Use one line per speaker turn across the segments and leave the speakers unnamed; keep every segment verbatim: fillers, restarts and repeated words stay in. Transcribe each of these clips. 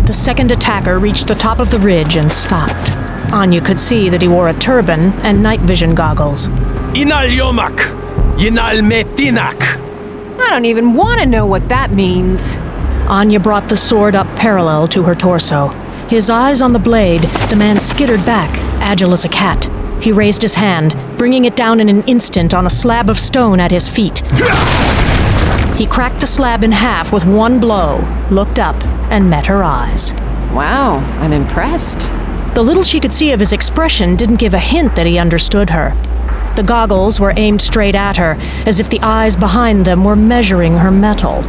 The second attacker reached the top of the ridge and stopped. Anya could see that he wore a turban and night vision goggles.
Inal yomak, yinal metinak.
I don't even want to know what that means.
Anya brought the sword up parallel to her torso. His eyes on the blade, the man skittered back, agile as a cat. He raised his hand, bringing it down in an instant on a slab of stone at his feet. He cracked the slab in half with one blow, looked up, and met her eyes.
Wow, I'm impressed.
The little she could see of his expression didn't give a hint that he understood her. The goggles were aimed straight at her, as if the eyes behind them were measuring her metal.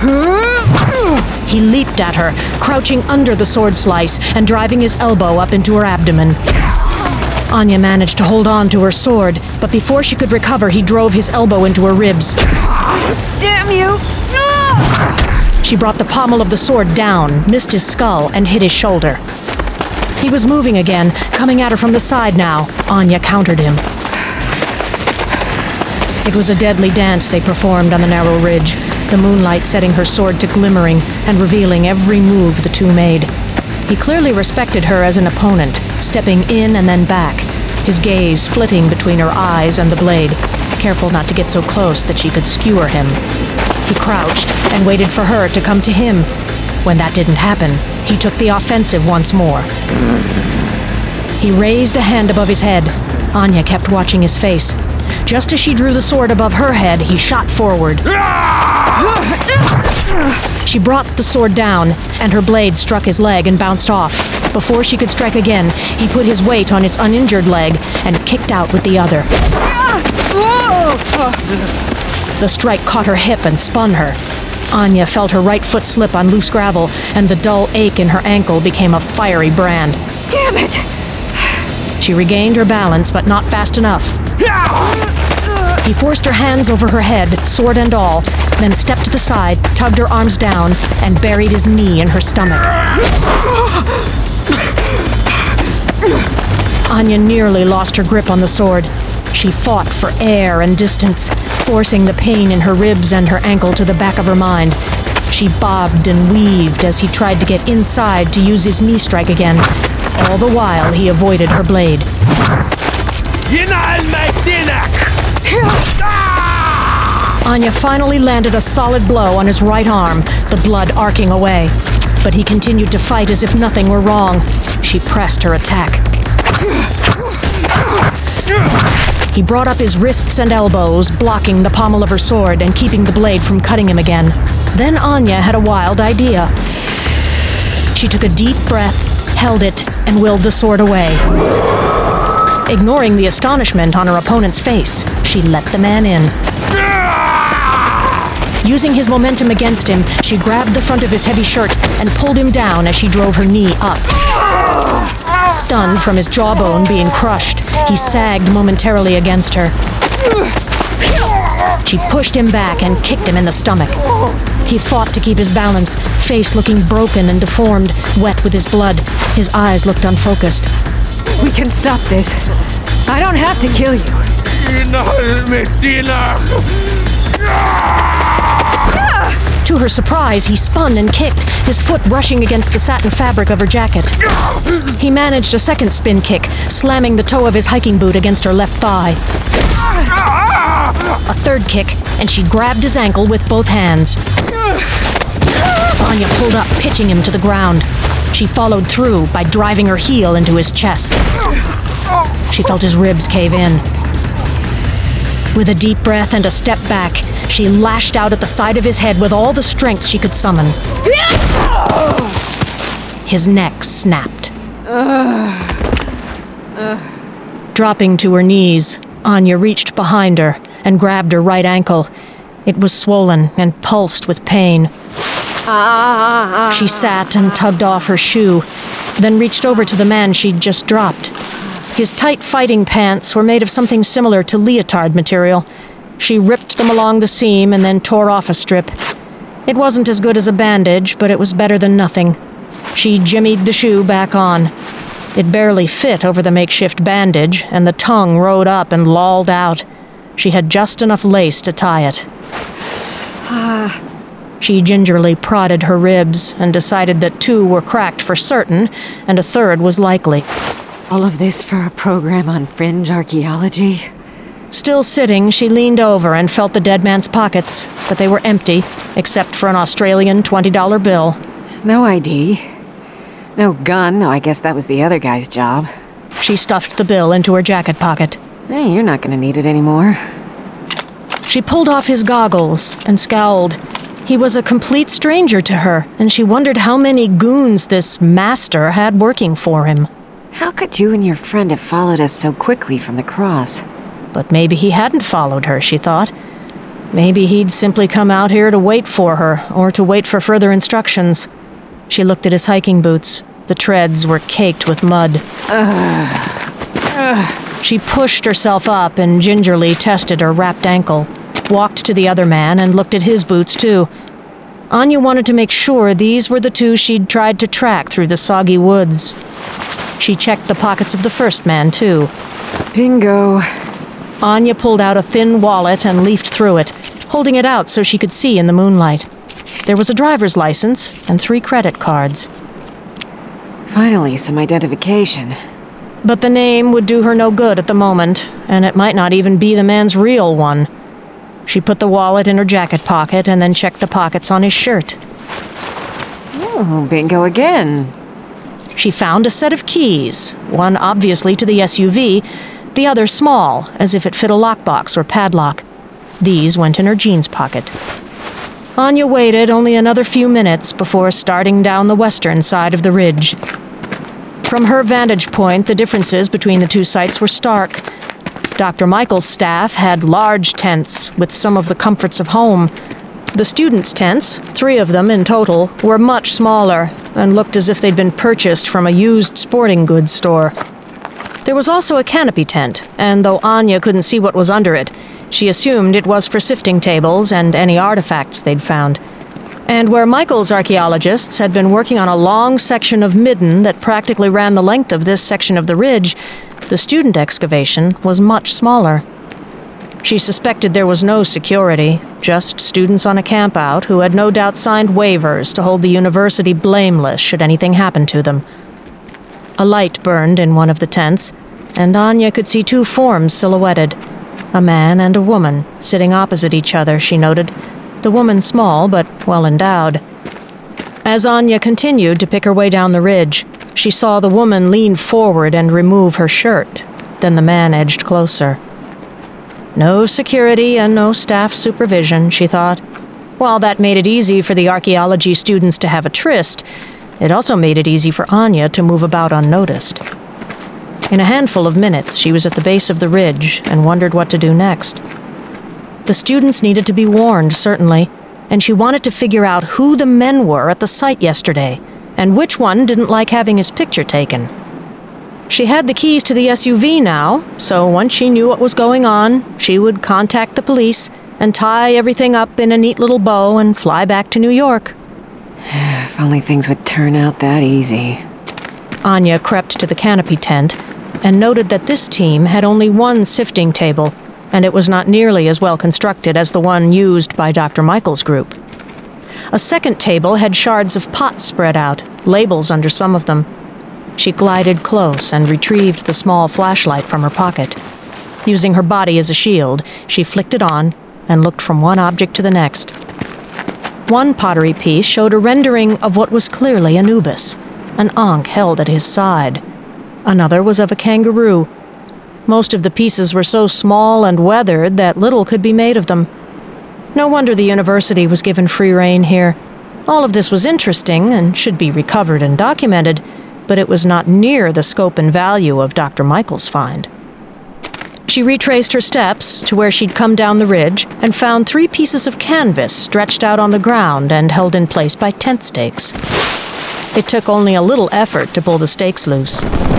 He leaped at her, crouching under the sword slice and driving his elbow up into her abdomen. Anya managed to hold on to her sword, but before she could recover, he drove his elbow into her ribs.
Damn you!
She brought the pommel of the sword down, missed his skull, and hit his shoulder. He was moving again, coming at her from the side now. Anya countered him. It was a deadly dance they performed on the narrow ridge, the moonlight setting her sword to glimmering and revealing every move the two made. He clearly respected her as an opponent, stepping in and then back, his gaze flitting between her eyes and the blade, careful not to get so close that she could skewer him. He crouched and waited for her to come to him. When that didn't happen, he took the offensive once more. He raised a hand above his head. Anya kept watching his face. Just as she drew the sword above her head, he shot forward. She brought the sword down, and her blade struck his leg and bounced off. Before she could strike again, he put his weight on his uninjured leg and kicked out with the other. The strike caught her hip and spun her. Anya felt her right foot slip on loose gravel, and the dull ache in her ankle became a fiery brand.
Damn it!
She regained her balance, but not fast enough. He forced her hands over her head, sword and all, then stepped to the side, tugged her arms down, and buried his knee in her stomach. Anya nearly lost her grip on the sword. She fought for air and distance, forcing the pain in her ribs and her ankle to the back of her mind. She bobbed and weaved as he tried to get inside to use his knee strike again. All the while, he avoided her blade. Anya finally landed a solid blow on his right arm, the blood arcing away. But he continued to fight as if nothing were wrong. She pressed her attack. He brought up his wrists and elbows, blocking the pommel of her sword and keeping the blade from cutting him again. Then Anya had a wild idea. She took a deep breath, held it, and willed the sword away. Ignoring the astonishment on her opponent's face, she let the man in. Using his momentum against him, she grabbed the front of his heavy shirt and pulled him down as she drove her knee up. Stunned from his jawbone being crushed, he sagged momentarily against her. She pushed him back and kicked him in the stomach. He fought to keep his balance, face looking broken and deformed, wet with his blood. His eyes looked unfocused.
We can stop this. I don't have to kill you.
To her surprise, he spun and kicked, his foot brushing against the satin fabric of her jacket. He managed a second spin kick, slamming the toe of his hiking boot against her left thigh. A third kick, and she grabbed his ankle with both hands. Anya pulled up, pitching him to the ground. She followed through by driving her heel into his chest. She felt his ribs cave in. With a deep breath and a step back, she lashed out at the side of his head with all the strength she could summon. His neck snapped. Dropping to her knees, Anya reached behind her and grabbed her right ankle. It was swollen and pulsed with pain. She sat and tugged off her shoe, then reached over to the man she'd just dropped. His tight fighting pants were made of something similar to leotard material. She ripped them along the seam and then tore off a strip. It wasn't as good as a bandage, but it was better than nothing. She jimmied the shoe back on. It barely fit over the makeshift bandage, and the tongue rode up and lolled out. She had just enough lace to tie it. She gingerly prodded her ribs and decided that two were cracked for certain and a third was likely.
All of this for a program on fringe archaeology?
Still sitting, she leaned over and felt the dead man's pockets, but they were empty, except for an Australian twenty dollar bill.
No I D. No gun, though I guess that was the other guy's job.
She stuffed the bill into her jacket pocket.
Hey, you're not gonna need it anymore.
She pulled off his goggles and scowled. He was a complete stranger to her, and she wondered how many goons this master had working for him.
How could you and your friend have followed us so quickly from the cross?
But maybe he hadn't followed her, she thought. Maybe he'd simply come out here to wait for her, or to wait for further instructions. She looked at his hiking boots. The treads were caked with mud.
Ugh. Ugh.
She pushed herself up and gingerly tested her wrapped ankle, walked to the other man and looked at his boots too. Anya wanted to make sure these were the two she'd tried to track through the soggy woods. She checked the pockets of the first man too.
Bingo.
Anya pulled out a thin wallet and leafed through it, holding it out so she could see in the moonlight. There was a driver's license and three credit cards.
Finally, some identification.
But the name would do her no good at the moment, and it might not even be the man's real one. She put the wallet in her jacket pocket and then checked the pockets on his shirt.
Oh, bingo again.
She found a set of keys, one obviously to the S U V, the other small, as if it fit a lockbox or padlock. These went in her jeans pocket. Anya waited only another few minutes before starting down the western side of the ridge. From her vantage point, the differences between the two sites were stark. Doctor Michael's staff had large tents with some of the comforts of home. The students' tents, three of them in total, were much smaller and looked as if they'd been purchased from a used sporting goods store. There was also a canopy tent, and though Anya couldn't see what was under it, she assumed it was for sifting tables and any artifacts they'd found. And where Michael's archaeologists had been working on a long section of midden that practically ran the length of this section of the ridge, the student excavation was much smaller. She suspected there was no security, just students on a campout who had no doubt signed waivers to hold the university blameless should anything happen to them. A light burned in one of the tents, and Anya could see two forms silhouetted. A man and a woman, sitting opposite each other, she noted, the woman small but well-endowed. As Anya continued to pick her way down the ridge, she saw the woman lean forward and remove her shirt. Then the man edged closer. No security and no staff supervision, she thought. While that made it easy for the archaeology students to have a tryst, it also made it easy for Anya to move about unnoticed. In a handful of minutes, she was at the base of the ridge and wondered what to do next. The students needed to be warned, certainly, and she wanted to figure out who the men were at the site yesterday, and which one didn't like having his picture taken. She had the keys to the S U V now, so once she knew what was going on, she would contact the police and tie everything up in a neat little bow and fly back to New York.
If only things would turn out that easy.
Anya crept to the canopy tent and noted that this team had only one sifting table, and it was not nearly as well constructed as the one used by Doctor Michael's group. A second table had shards of pots spread out, labels under some of them. She glided close and retrieved the small flashlight from her pocket. Using her body as a shield, she flicked it on and looked from one object to the next. One pottery piece showed a rendering of what was clearly Anubis, an ankh held at his side. Another was of a kangaroo. Most of the pieces were so small and weathered that little could be made of them. No wonder the university was given free rein here. All of this was interesting and should be recovered and documented, but it was not near the scope and value of Doctor Michael's find. She retraced her steps to where she'd come down the ridge and found three pieces of canvas stretched out on the ground and held in place by tent stakes. It took only a little effort to pull the stakes loose.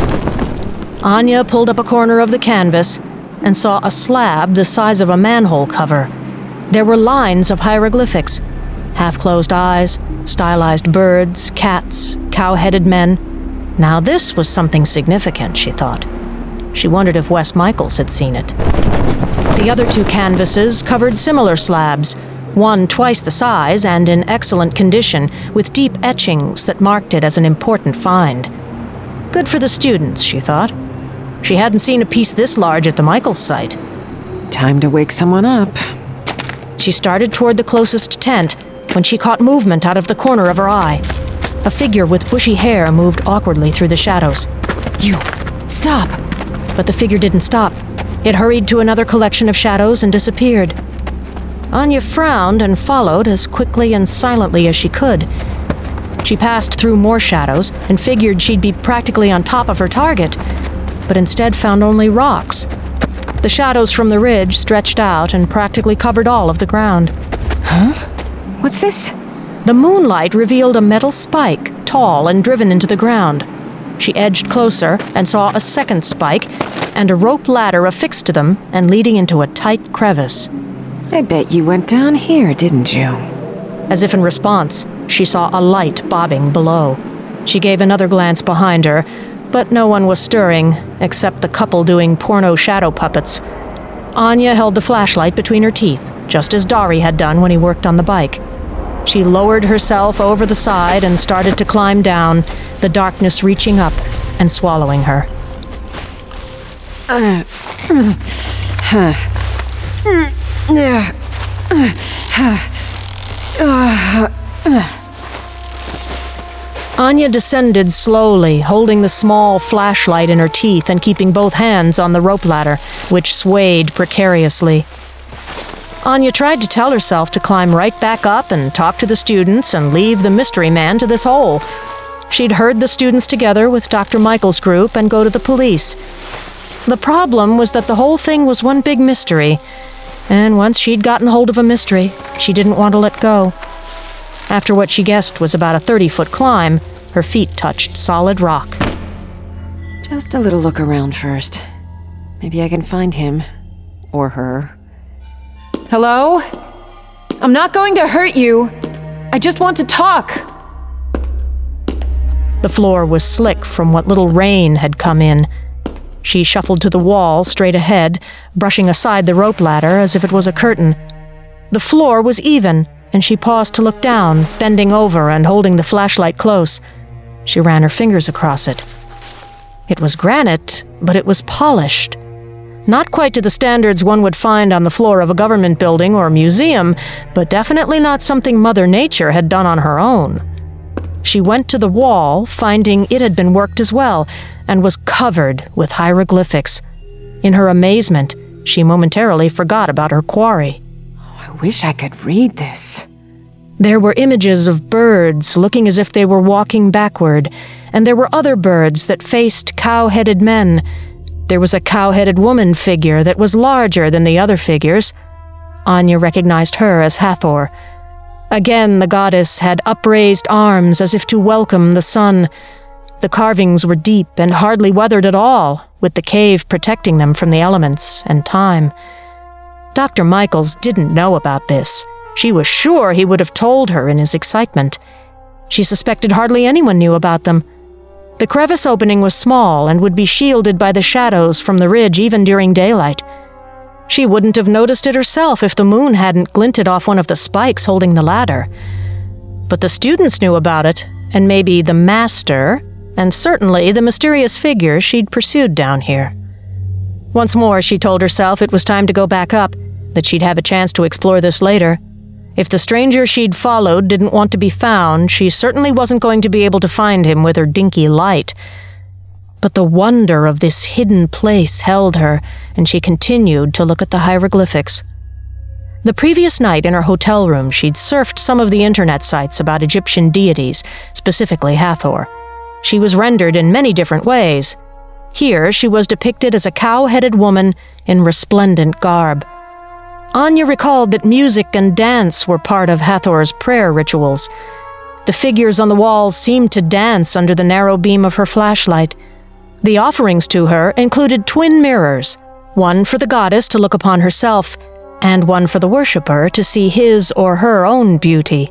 Anya pulled up a corner of the canvas and saw a slab the size of a manhole cover. There were lines of hieroglyphics, half-closed eyes, stylized birds, cats, cow-headed men. Now this was something significant, she thought. She wondered if Wes Michaels had seen it. The other two canvases covered similar slabs, one twice the size and in excellent condition, with deep etchings that marked it as an important find. Good for the students, she thought. She hadn't seen a piece this large at the Michaels site.
Time to wake someone up.
She started toward the closest tent when she caught movement out of the corner of her eye. A figure with bushy hair moved awkwardly through the shadows.
You, stop!
But the figure didn't stop. It hurried to another collection of shadows and disappeared. Anya frowned and followed as quickly and silently as she could. She passed through more shadows and figured she'd be practically on top of her target, but instead found only rocks. The shadows from the ridge stretched out and practically covered all of the ground.
Huh? What's this?
The moonlight revealed a metal spike, tall and driven into the ground. She edged closer and saw a second spike and a rope ladder affixed to them and leading into a tight crevice.
I bet you went down here, didn't you?
As if in response, she saw a light bobbing below. She gave another glance behind her, but no one was stirring, except the couple doing porno shadow puppets. Anya held the flashlight between her teeth, just as Dari had done when he worked on the bike. She lowered herself over the side and started to climb down, the darkness reaching up and swallowing her.
Uh, huh.
Anya descended slowly, holding the small flashlight in her teeth and keeping both hands on the rope ladder, which swayed precariously. Anya tried to tell herself to climb right back up and talk to the students and leave the mystery man to this hole. She'd herd the students together with Doctor Michaels' group and go to the police. The problem was that the whole thing was one big mystery, and once she'd gotten hold of a mystery, she didn't want to let go. After what she guessed was about a thirty-foot climb, her feet touched solid rock.
Just a little look around first. Maybe I can find him. Or her.
Hello? I'm not going to hurt you. I just want to talk.
The floor was slick from what little rain had come in. She shuffled to the wall, straight ahead, brushing aside the rope ladder as if it was a curtain. The floor was even, and she paused to look down, bending over and holding the flashlight close. She ran her fingers across it. It was granite, but it was polished. Not quite to the standards one would find on the floor of a government building or museum, but definitely not something Mother Nature had done on her own. She went to the wall, finding it had been worked as well, and was covered with hieroglyphics. In her amazement, she momentarily forgot about her quarry.
Oh, I wish I could read this.
There were images of birds looking as if they were walking backward, and there were other birds that faced cow-headed men. There was a cow-headed woman figure that was larger than the other figures. Anya recognized her as Hathor. Again, the goddess had upraised arms as if to welcome the sun. The carvings were deep and hardly weathered at all, with the cave protecting them from the elements and time. Doctor Michaels didn't know about this. She was sure he would have told her in his excitement. She suspected hardly anyone knew about them. The crevice opening was small and would be shielded by the shadows from the ridge even during daylight. She wouldn't have noticed it herself if the moon hadn't glinted off one of the spikes holding the ladder. But the students knew about it, and maybe the master, and certainly the mysterious figure she'd pursued down here. Once more, she told herself it was time to go back up, that she'd have a chance to explore this later. If the stranger she'd followed didn't want to be found, she certainly wasn't going to be able to find him with her dinky light. But the wonder of this hidden place held her, and she continued to look at the hieroglyphics. The previous night in her hotel room, she'd surfed some of the internet sites about Egyptian deities, specifically Hathor. She was rendered in many different ways. Here, she was depicted as a cow-headed woman in resplendent garb. Anya recalled that music and dance were part of Hathor's prayer rituals. The figures on the walls seemed to dance under the narrow beam of her flashlight. The offerings to her included twin mirrors, one for the goddess to look upon herself, and one for the worshipper to see his or her own beauty.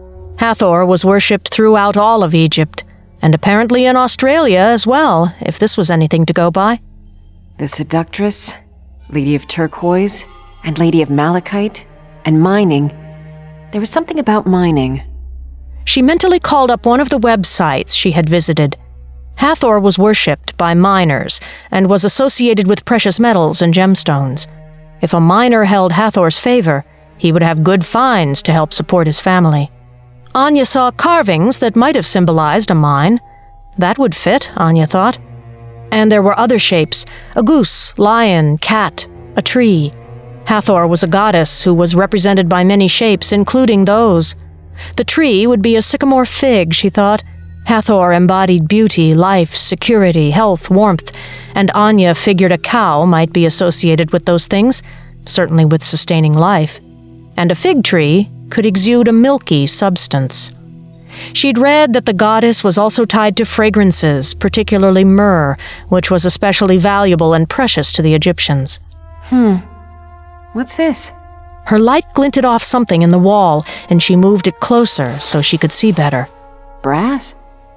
Hathor was worshipped throughout all of Egypt, and apparently in Australia as well, if this was anything to go by.
The Seductress, Lady of Turquoise, and Lady of Malachite, and Mining, There was something about mining.
She mentally called up one of the websites she had visited. Hathor was worshipped by miners and was associated with precious metals and gemstones. If a miner held Hathor's favor, he would have good finds to help support his family. Anya saw carvings that might have symbolized a mine. That would fit, Anya thought. And there were other shapes: a goose, lion, cat, a tree. Hathor was a goddess who was represented by many shapes, including those. The tree would be a sycamore fig, she thought. Hathor embodied beauty, life, security, health, warmth, and Anya figured a cow might be associated with those things, certainly with sustaining life. And a fig tree could exude a milky substance. She'd read that the goddess was also tied to fragrances, particularly myrrh, which was especially valuable and precious to the Egyptians.
Hmm. What's this?
Her light glinted off something in the wall, and she moved it closer so she could see better.
Brass?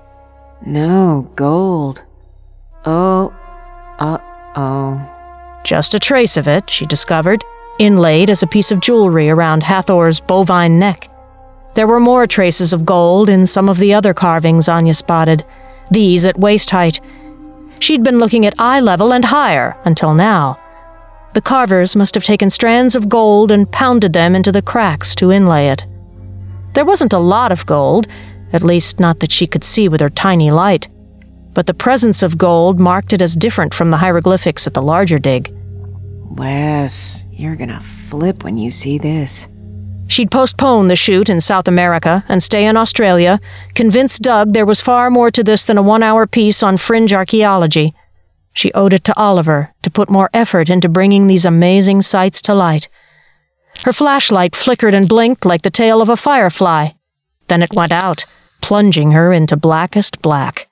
No, gold. Oh, uh-oh.
Just a trace of it, she discovered, inlaid as a piece of jewelry around Hathor's bovine neck. There were more traces of gold in some of the other carvings Anya spotted, these at waist height. She'd been looking at eye level and higher until now. The carvers must have taken strands of gold and pounded them into the cracks to inlay it. There wasn't a lot of gold, at least not that she could see with her tiny light, but the presence of gold marked it as different from the hieroglyphics at the larger dig.
Wes, you're gonna flip when you see this.
She'd postpone the shoot in South America and stay in Australia, convinced Doug there was far more to this than a one-hour piece on fringe archaeology. She owed it to Oliver to put more effort into bringing these amazing sights to light. Her flashlight flickered and blinked like the tail of a firefly. Then it went out, plunging her into blackest black.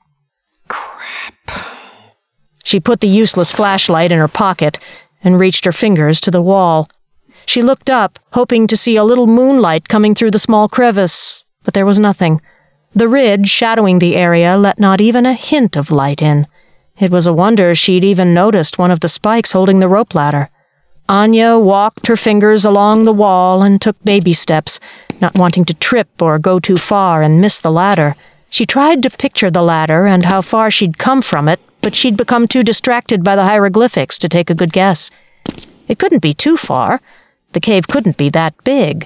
Crap.
She put the useless flashlight in her pocket and reached her fingers to the wall. She looked up, hoping to see a little moonlight coming through the small crevice, but there was nothing. The ridge shadowing the area let not even a hint of light in. It was a wonder she'd even noticed one of the spikes holding the rope ladder. Anya walked her fingers along the wall and took baby steps, not wanting to trip or go too far and miss the ladder. She tried to picture the ladder and how far she'd come from it, but she'd become too distracted by the hieroglyphics to take a good guess. It couldn't be too far. The cave couldn't be that big.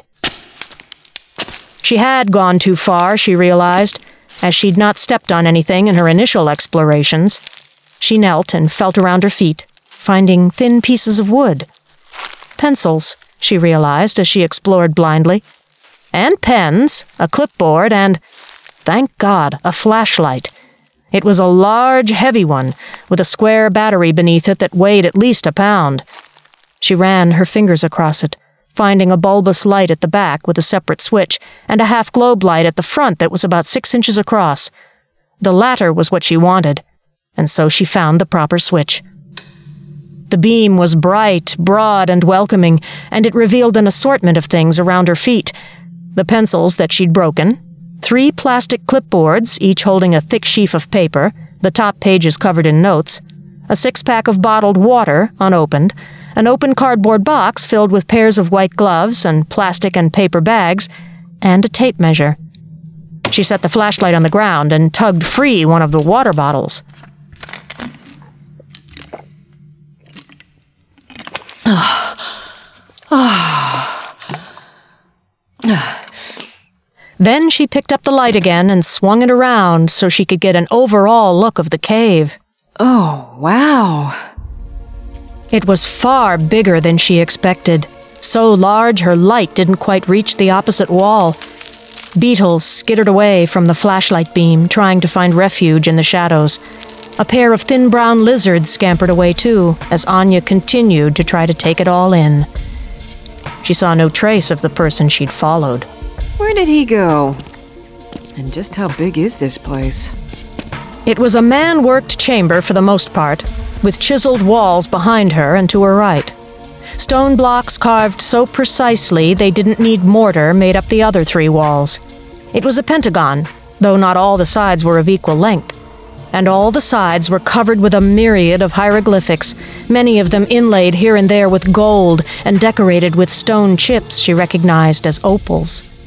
She had gone too far, she realized, as she'd not stepped on anything in her initial explorations. She knelt and felt around her feet, finding thin pieces of wood. Pencils, she realized as she explored blindly. And pens, a clipboard, and, thank God, a flashlight. It was a large, heavy one, with a square battery beneath it that weighed at least a pound. She ran her fingers across it, finding a bulbous light at the back with a separate switch, and a half-globe light at the front that was about six inches across. The latter was what she wanted, and so she found the proper switch. The beam was bright, broad, and welcoming, and it revealed an assortment of things around her feet. The pencils that she'd broken, three plastic clipboards, each holding a thick sheaf of paper, the top pages covered in notes, a six-pack of bottled water, unopened, an open cardboard box filled with pairs of white gloves and plastic and paper bags, and a tape measure. She set the flashlight on the ground and tugged free one of the water bottles. Then she picked up the light again and swung it around so she could get an overall look of the cave.
Oh, wow.
It was far bigger than she expected, so large her light didn't quite reach the opposite wall. Beetles skittered away from the flashlight beam, trying to find refuge in the shadows. A pair of thin brown lizards scampered away too, as Anya continued to try to take it all in. She saw no trace of the person she'd followed.
Where did he go? And just how big is this place?
It was a man-worked chamber for the most part, with chiseled walls behind her and to her right. Stone blocks carved so precisely they didn't need mortar made up the other three walls. It was a pentagon, though not all the sides were of equal length. And all the sides were covered with a myriad of hieroglyphics, many of them inlaid here and there with gold and decorated with stone chips she recognized as opals.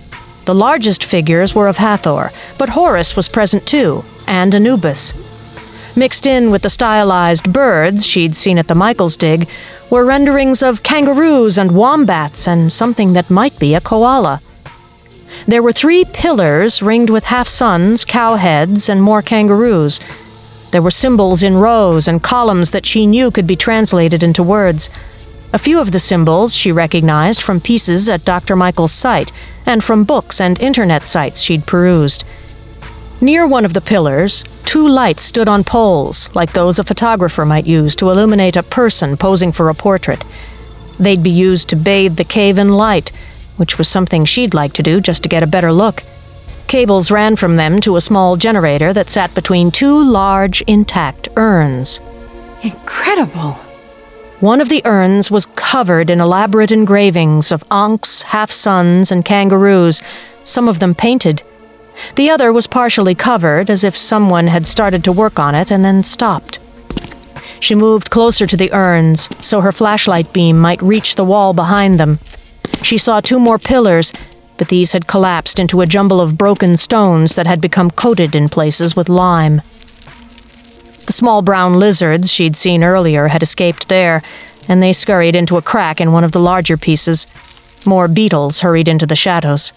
The largest figures were of Hathor, but Horus was present too, and Anubis. Mixed in with the stylized birds she'd seen at the Michaels dig were renderings of kangaroos and wombats and something that might be a koala. There were three pillars ringed with half-suns, cow heads, and more kangaroos. There were symbols in rows and columns that she knew could be translated into words. A few of the symbols she recognized from pieces at Doctor Michaels' site and from books and internet sites she'd perused. Near one of the pillars, two lights stood on poles, like those a photographer might use to illuminate a person posing for a portrait. They'd be used to bathe the cave in light, which was something she'd like to do just to get a better look. Cables ran from them to a small generator that sat between two large, intact urns.
Incredible!
One of the urns was covered in elaborate engravings of ankhs, half-suns, and kangaroos, some of them painted. The other was partially covered, as if someone had started to work on it and then stopped. She moved closer to the urns, so her flashlight beam might reach the wall behind them. She saw two more pillars, but these had collapsed into a jumble of broken stones that had become coated in places with lime. The small brown lizards she'd seen earlier had escaped there, and they scurried into a crack in one of the larger pieces. More beetles hurried into the shadows.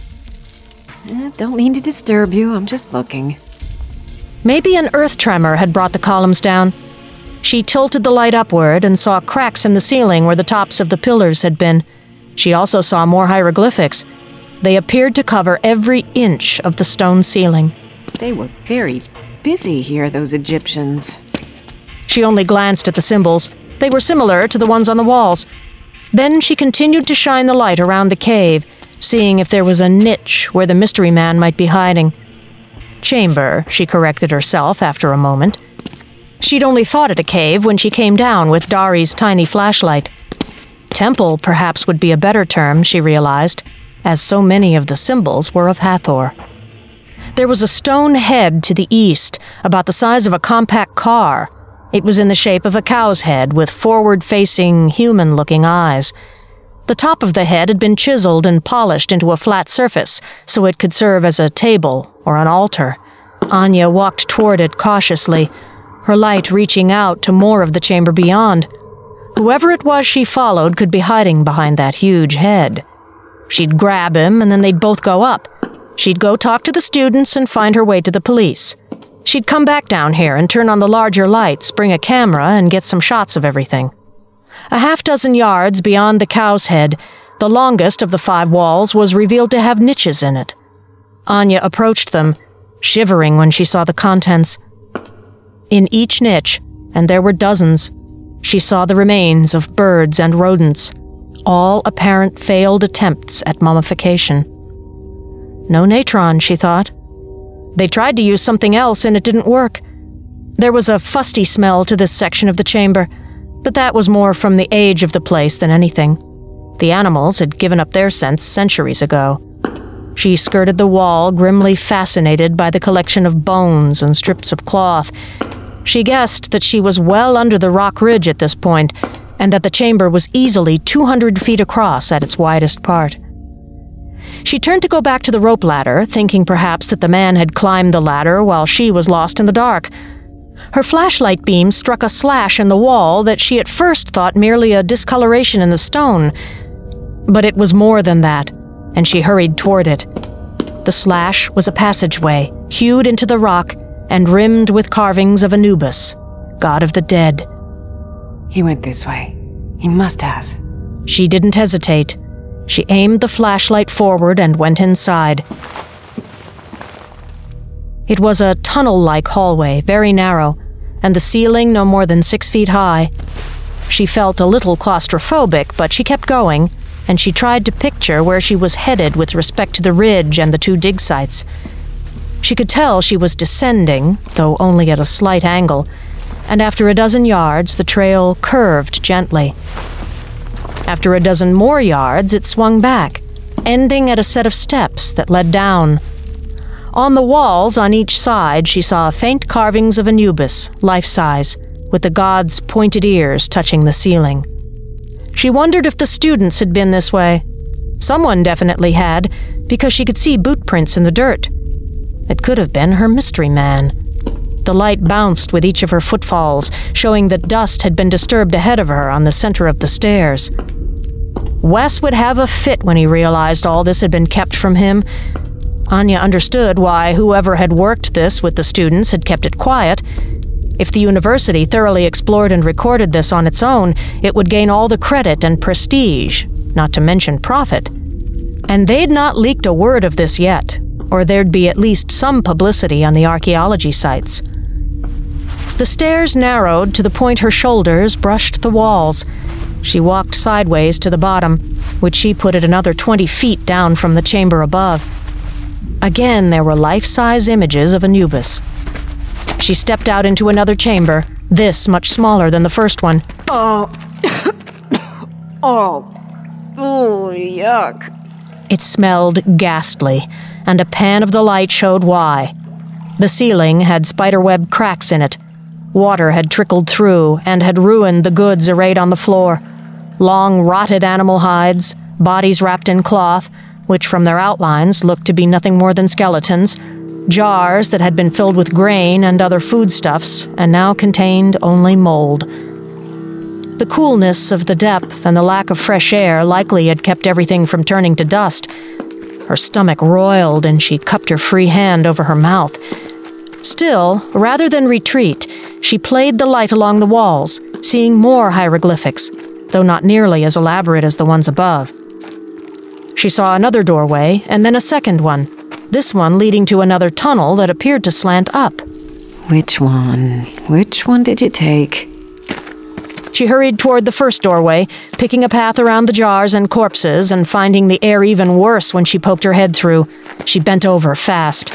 Eh, don't mean to disturb you, I'm just looking.
Maybe an earth tremor had brought the columns down. She tilted the light upward and saw cracks in the ceiling where the tops of the pillars had been. She also saw more hieroglyphics. They appeared to cover every inch of the stone ceiling.
They were very busy here, those Egyptians.
She only glanced at the symbols. They were similar to the ones on the walls. Then she continued to shine the light around the cave, seeing if there was a niche where the mystery man might be hiding. Chamber, she corrected herself after a moment. She'd only thought it a cave when she came down with Dari's tiny flashlight. Temple, perhaps, would be a better term, she realized, as so many of the symbols were of Hathor. There was a stone head to the east, about the size of a compact car. It was in the shape of a cow's head with forward-facing, human-looking eyes. The top of the head had been chiseled and polished into a flat surface, so it could serve as a table or an altar. Anya walked toward it cautiously, her light reaching out to more of the chamber beyond. Whoever it was she followed could be hiding behind that huge head. She'd grab him, and then they'd both go up. She'd go talk to the students and find her way to the police. She'd come back down here and turn on the larger lights, bring a camera, and get some shots of everything. A half dozen yards beyond the cow's head, the longest of the five walls was revealed to have niches in it. Anya approached them, shivering when she saw the contents. In each niche, and there were dozens, she saw the remains of birds and rodents, all apparent failed attempts at mummification. No natron, she thought. They tried to use something else and it didn't work. There was a fusty smell to this section of the chamber, but that was more from the age of the place than anything. The animals had given up their scents centuries ago. She skirted the wall, grimly fascinated by the collection of bones and strips of cloth. She guessed that she was well under the rock ridge at this point, and that the chamber was easily two hundred feet across at its widest part. She turned to go back to the rope ladder, thinking perhaps that the man had climbed the ladder while she was lost in the dark. Her flashlight beam struck a slash in the wall that she at first thought merely a discoloration in the stone. But it was more than that, and she hurried toward it. The slash was a passageway, hewed into the rock and rimmed with carvings of Anubis, god of the dead.
He went this way. He must have.
She didn't hesitate. She aimed the flashlight forward and went inside. It was a tunnel-like hallway, very narrow, and the ceiling no more than six feet high. She felt a little claustrophobic, but she kept going, and she tried to picture where she was headed with respect to the ridge and the two dig sites. She could tell she was descending, though only at a slight angle, and after a dozen yards the trail curved gently. After a dozen more yards it swung back, ending at a set of steps that led down. On the walls on each side she saw faint carvings of Anubis, life-size, with the god's pointed ears touching the ceiling. She wondered if the students had been this way. Someone definitely had, because she could see boot prints in the dirt. It could have been her mystery man. The light bounced with each of her footfalls, showing that dust had been disturbed ahead of her on the center of the stairs. Wes would have a fit when he realized all this had been kept from him. Anya understood why whoever had worked this with the students had kept it quiet. If the university thoroughly explored and recorded this on its own, it would gain all the credit and prestige, not to mention profit. And they'd not leaked a word of this yet, or there'd be at least some publicity on the archaeology sites. The stairs narrowed to the point her shoulders brushed the walls. She walked sideways to the bottom, which she put at another twenty feet down from the chamber above. Again, there were life-size images of Anubis. She stepped out into another chamber, this much smaller than the first one.
Oh. oh. Oh, yuck.
It smelled ghastly, and a pan of the light showed why. The ceiling had spiderweb cracks in it. Water had trickled through and had ruined the goods arrayed on the floor. Long, rotted animal hides, bodies wrapped in cloth, which from their outlines looked to be nothing more than skeletons, jars that had been filled with grain and other foodstuffs and now contained only mold. The coolness of the depth and the lack of fresh air likely had kept everything from turning to dust. Her stomach roiled and she cupped her free hand over her mouth. Still, rather than retreat, she played the light along the walls, seeing more hieroglyphics, though not nearly as elaborate as the ones above. She saw another doorway and then a second one, this one leading to another tunnel that appeared to slant up.
Which one? Which one did you take?
She hurried toward the first doorway, picking a path around the jars and corpses and finding the air even worse when she poked her head through. She bent over fast.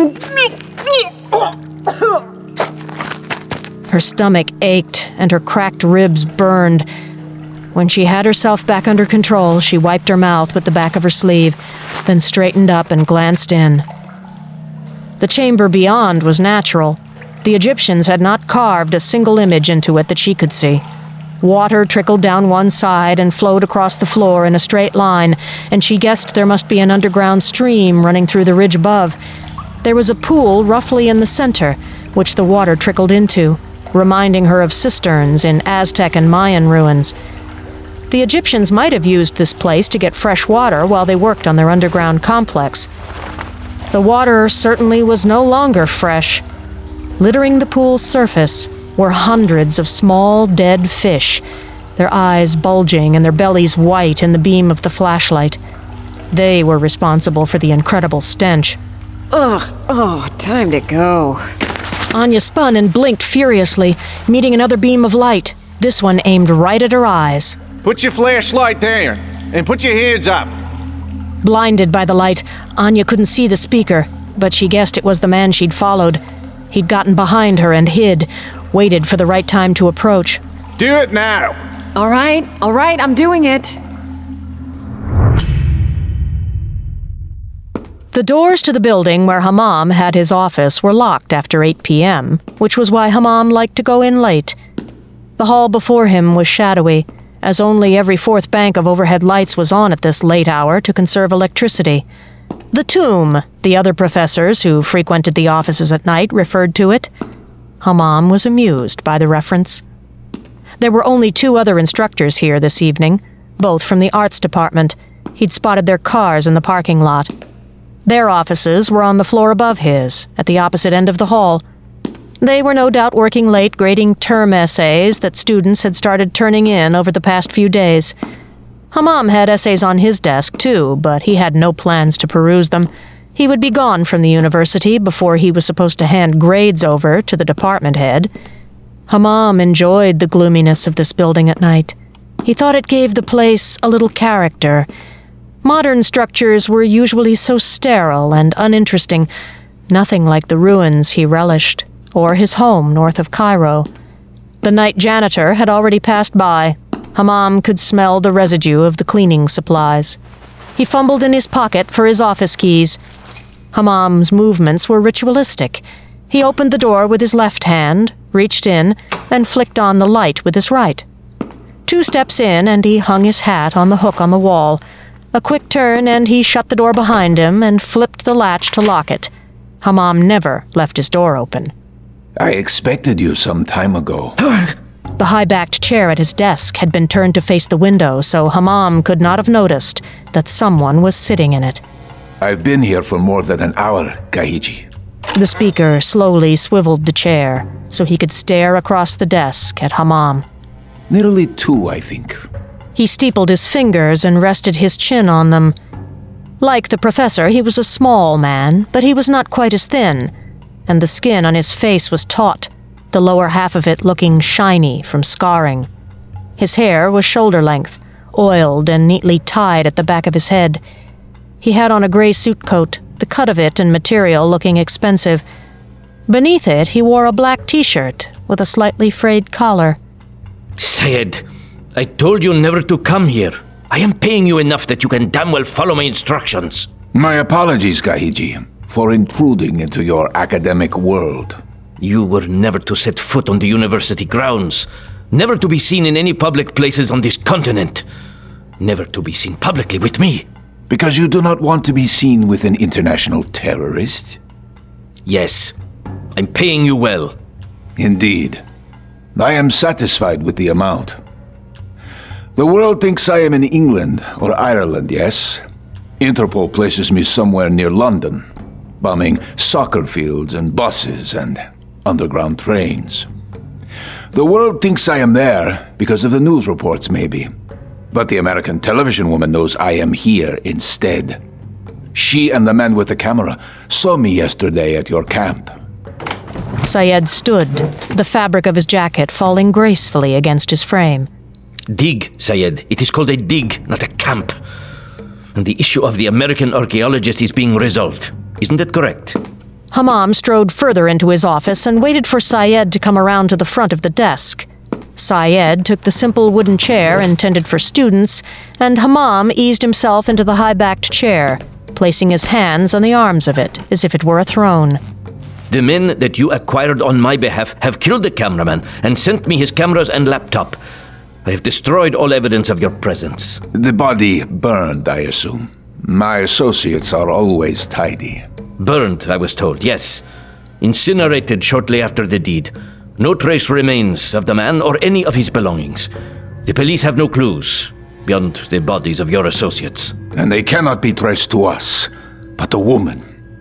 Her stomach ached and her cracked ribs burned. When she had herself back under control, she wiped her mouth with the back of her sleeve, then straightened up and glanced in. The chamber beyond was natural. The Egyptians had not carved a single image into it that she could see. Water trickled down one side and flowed across the floor in a straight line, and she guessed there must be an underground stream running through the ridge above. There was a pool roughly in the center, which the water trickled into, reminding her of cisterns in Aztec and Mayan ruins. The Egyptians might have used this place to get fresh water while they worked on their underground complex. The water certainly was no longer fresh. Littering the pool's surface were hundreds of small, dead fish, their eyes bulging and their bellies white in the beam of the flashlight. They were responsible for the incredible stench.
Ugh, oh, time to go.
Anya spun and blinked furiously, meeting another beam of light, this one aimed right at her eyes.
Put your flashlight down, and put your hands up.
Blinded by the light, Anya couldn't see the speaker, but she guessed it was the man she'd followed. He'd gotten behind her and hid, waited for the right time to approach.
Do it now!
All right, all right, I'm doing it.
The doors to the building where Hammam had his office were locked after eight p.m., which was why Hammam liked to go in late. The hall before him was shadowy, as only every fourth bank of overhead lights was on at this late hour to conserve electricity. The tomb, the other professors who frequented the offices at night referred to it. Hammam was amused by the reference. There were only two other instructors here this evening, both from the arts department. He'd spotted their cars in the parking lot. Their offices were on the floor above his, at the opposite end of the hall. They were no doubt working late grading term essays that students had started turning in over the past few days. Hammam had essays on his desk, too, but he had no plans to peruse them. He would be gone from the university before he was supposed to hand grades over to the department head. Hammam enjoyed the gloominess of this building at night. He thought it gave the place a little character. Modern structures were usually so sterile and uninteresting, nothing like the ruins he relished, or his home north of Cairo. The night janitor had already passed by. Hammam could smell the residue of the cleaning supplies. He fumbled in his pocket for his office keys. Hammam's movements were ritualistic. He opened the door with his left hand, reached in, and flicked on the light with his right. Two steps in, and he hung his hat on the hook on the wall. A quick turn and he shut the door behind him and flipped the latch to lock it. Hammam never left his door open.
I expected you some time ago.
The high-backed chair at his desk had been turned to face the window, so Hammam could not have noticed that someone was sitting in it.
I've been here for more than an hour, Kahiji.
The speaker slowly swiveled the chair so he could stare across the desk at Hammam.
Nearly two, I think.
He steepled his fingers and rested his chin on them. Like the professor, he was a small man, but he was not quite as thin, and the skin on his face was taut, the lower half of it looking shiny from scarring. His hair was shoulder-length, oiled and neatly tied at the back of his head. He had on a gray suit coat, the cut of it and material looking expensive. Beneath it, he wore a black t-shirt with a slightly frayed collar.
Sayed, I told you never to come here. I am paying you enough that you can damn well follow my instructions.
My apologies, Kahiji, for intruding into your academic world.
You were never to set foot on the university grounds, never to be seen in any public places on this continent, never to be seen publicly with me.
Because you do not want to be seen with an international terrorist?
Yes, I'm paying you well.
Indeed. I am satisfied with the amount. The world thinks I am in England or Ireland, yes? Interpol places me somewhere near London, bombing soccer fields and buses and underground trains. The world thinks I am there because of the news reports, maybe. But the American television woman knows I am here instead. She and the man with the camera saw me yesterday at your camp.
Sayed stood, the fabric of his jacket falling gracefully against his frame.
Dig, Sayed. It is called a dig, not a camp. And the issue of the American archaeologist is being resolved. Isn't that correct?
Hammam strode further into his office and waited for Sayed to come around to the front of the desk. Sayed took the simple wooden chair intended for students, and Hammam eased himself into the high-backed chair, placing his hands on the arms of it, as if it were a throne.
The men that you acquired on my behalf have killed the cameraman and sent me his cameras and laptop. I have destroyed all evidence of your presence.
The body burned, I assume. My associates are always tidy.
Burned, I was told, yes. Incinerated shortly after the deed. No trace remains of the man or any of his belongings. The police have no clues beyond the bodies of your associates.
And they cannot be traced to us. But the woman,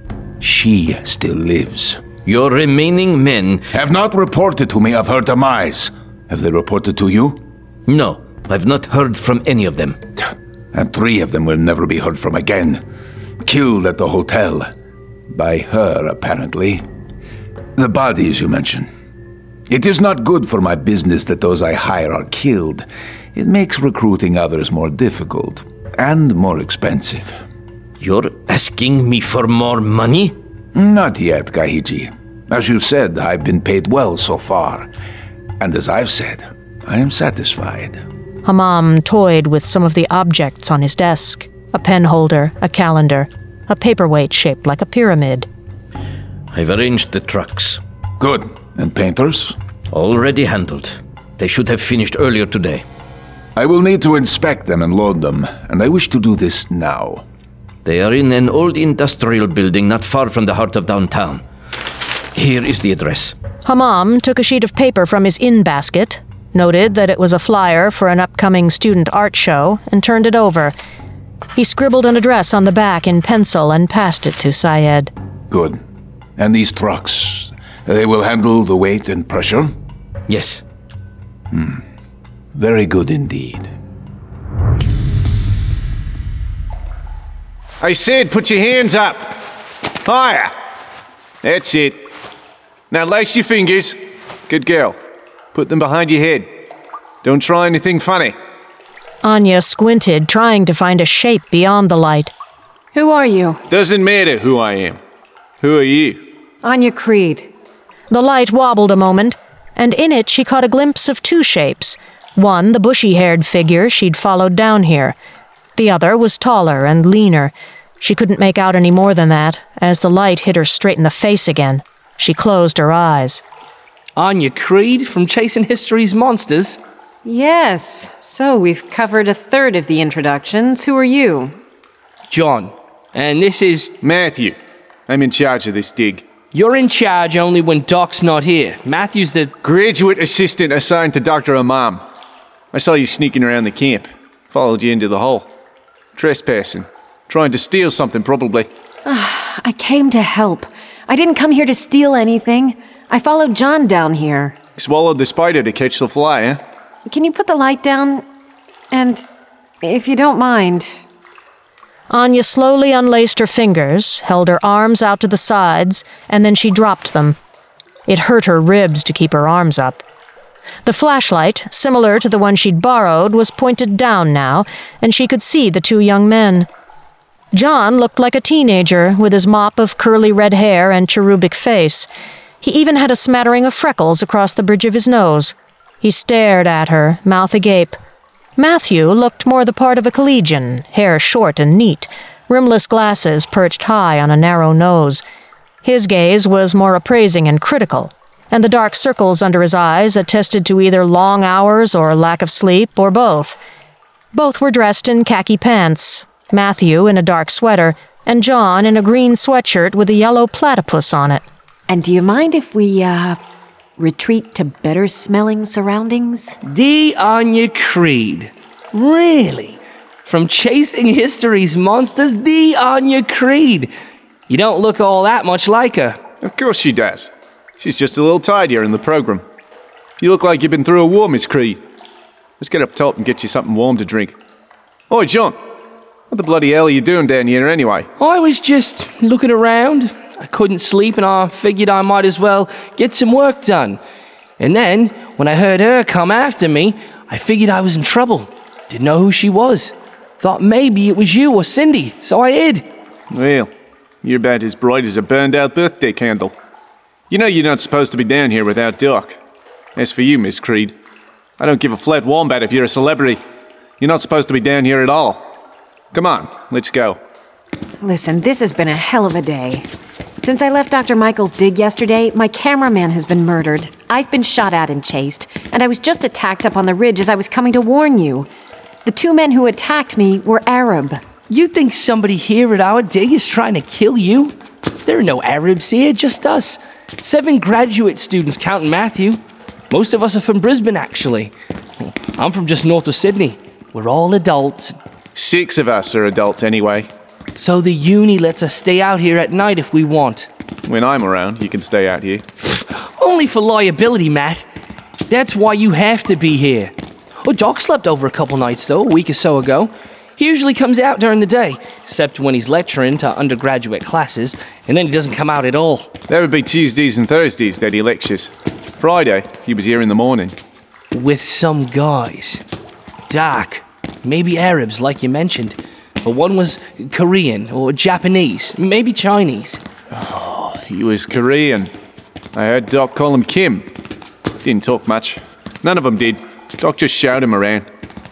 she still lives.
Your remaining men
have not reported to me of her demise. Have they reported to you?
No, I've not heard from any of them.
And three of them will never be heard from again. Killed at the hotel. By her, apparently. The bodies you mention. It is not good for my business that those I hire are killed. It makes recruiting others more difficult. And more expensive.
You're asking me for more money?
Not yet, Kahiji. As you said, I've been paid well so far. And as I've said, I am satisfied.
Hammam toyed with some of the objects on his desk. A pen holder, a calendar, a paperweight shaped like a pyramid.
I've arranged the trucks.
Good. And painters?
Already handled. They should have finished earlier today.
I will need to inspect them and load them, and I wish to do this now.
They are in an old industrial building not far from the heart of downtown. Here is the address.
Hammam took a sheet of paper from his in-basket, noted that it was a flyer for an upcoming student art show, and turned it over. He scribbled an address on the back in pencil and passed it to Sayed.
Good. And these trucks, they will handle the weight and pressure?
Yes.
Hmm. Very good indeed.
I said put your hands up. Higher. That's it. Now lace your fingers. Good girl. Put them behind your head. Don't try anything funny.
Anya squinted, trying to find a shape beyond the light.
Who are you?
Doesn't matter who I am. Who are you?
Anya Creed.
The light wobbled a moment, and in it she caught a glimpse of two shapes. One, the bushy-haired figure she'd followed down here. The other was taller and leaner. She couldn't make out any more than that, as the light hit her straight in the face again. She closed her eyes.
Anya Creed from Chasing History's Monsters?
Yes, so we've covered a third of the introductions. Who are you?
John. And this is...
Matthew. I'm in charge of this dig.
You're in charge only when Doc's not here. Matthew's the...
Graduate assistant assigned to Doctor Hammam. I saw you sneaking around the camp. Followed you into the hole. Trespassing. Trying to steal something, probably.
I came to help. I didn't come here to steal anything. I followed John down here.
Swallowed the spider to catch the fly, eh?
Can you put the light down? And, if you don't mind...
Anya slowly unlaced her fingers, held her arms out to the sides, and then she dropped them. It hurt her ribs to keep her arms up. The flashlight, similar to the one she'd borrowed, was pointed down now, and she could see the two young men. John looked like a teenager, with his mop of curly red hair and cherubic face. He even had a smattering of freckles across the bridge of his nose. He stared at her, mouth agape. Matthew looked more the part of a collegian, hair short and neat, rimless glasses perched high on a narrow nose. His gaze was more appraising and critical, and the dark circles under his eyes attested to either long hours or lack of sleep, or both. Both were dressed in khaki pants, Matthew in a dark sweater, and John in a green sweatshirt with a yellow platypus on it.
And do you mind if we, uh... retreat to better-smelling surroundings?
The Anya Creed. Really? From Chasing History's Monsters, the Anya Creed. You don't look all that much like her.
Of course she does. She's just a little tidier in the program. You look like you've been through a war, Miss Creed. Let's get up top and get you something warm to drink. Oi, John. What the bloody hell are you doing down here anyway?
I was just looking around. I couldn't sleep and I figured I might as well get some work done. And then, when I heard her come after me, I figured I was in trouble. Didn't know who she was. Thought maybe it was you or Cindy, so I hid.
Well, you're about as bright as a burned-out birthday candle. You know you're not supposed to be down here without Doc. As for you, Miss Creed, I don't give a flat wombat if you're a celebrity. You're not supposed to be down here at all. Come on, let's go.
Listen, this has been a hell of a day. Since I left Doctor Michael's dig yesterday, my cameraman has been murdered. I've been shot at and chased, and I was just attacked up on the ridge as I was coming to warn you. The two men who attacked me were Arab.
You think somebody here at our dig is trying to kill you? There are no Arabs here, just us. Seven graduate students, counting Matthew. Most of us are from Brisbane, actually. I'm from just north of Sydney. We're all adults.
Six of us are adults anyway.
So the uni lets us stay out here at night if we want.
When I'm around, you can stay out here.
Only for liability, Matt. That's why you have to be here. Oh, Doc slept over a couple nights, though, a week or so ago. He usually comes out during the day, except when he's lecturing to undergraduate classes, and then he doesn't come out at all.
That would be Tuesdays and Thursdays that he lectures. Friday, he was here in the morning.
With some guys. Dark. Maybe Arabs, like you mentioned. But one was Korean or Japanese, maybe Chinese.
Oh, he was Korean. I heard Doc call him Kim. Didn't talk much. None of them did. Doc just shouted him around.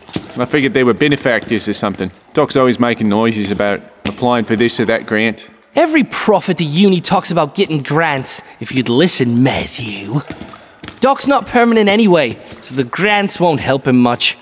I figured they were benefactors or something. Doc's always making noises about applying for this or that grant.
Every prof at the uni talks about getting grants, if you'd listen, Matthew. Doc's not permanent anyway, so the grants won't help him much.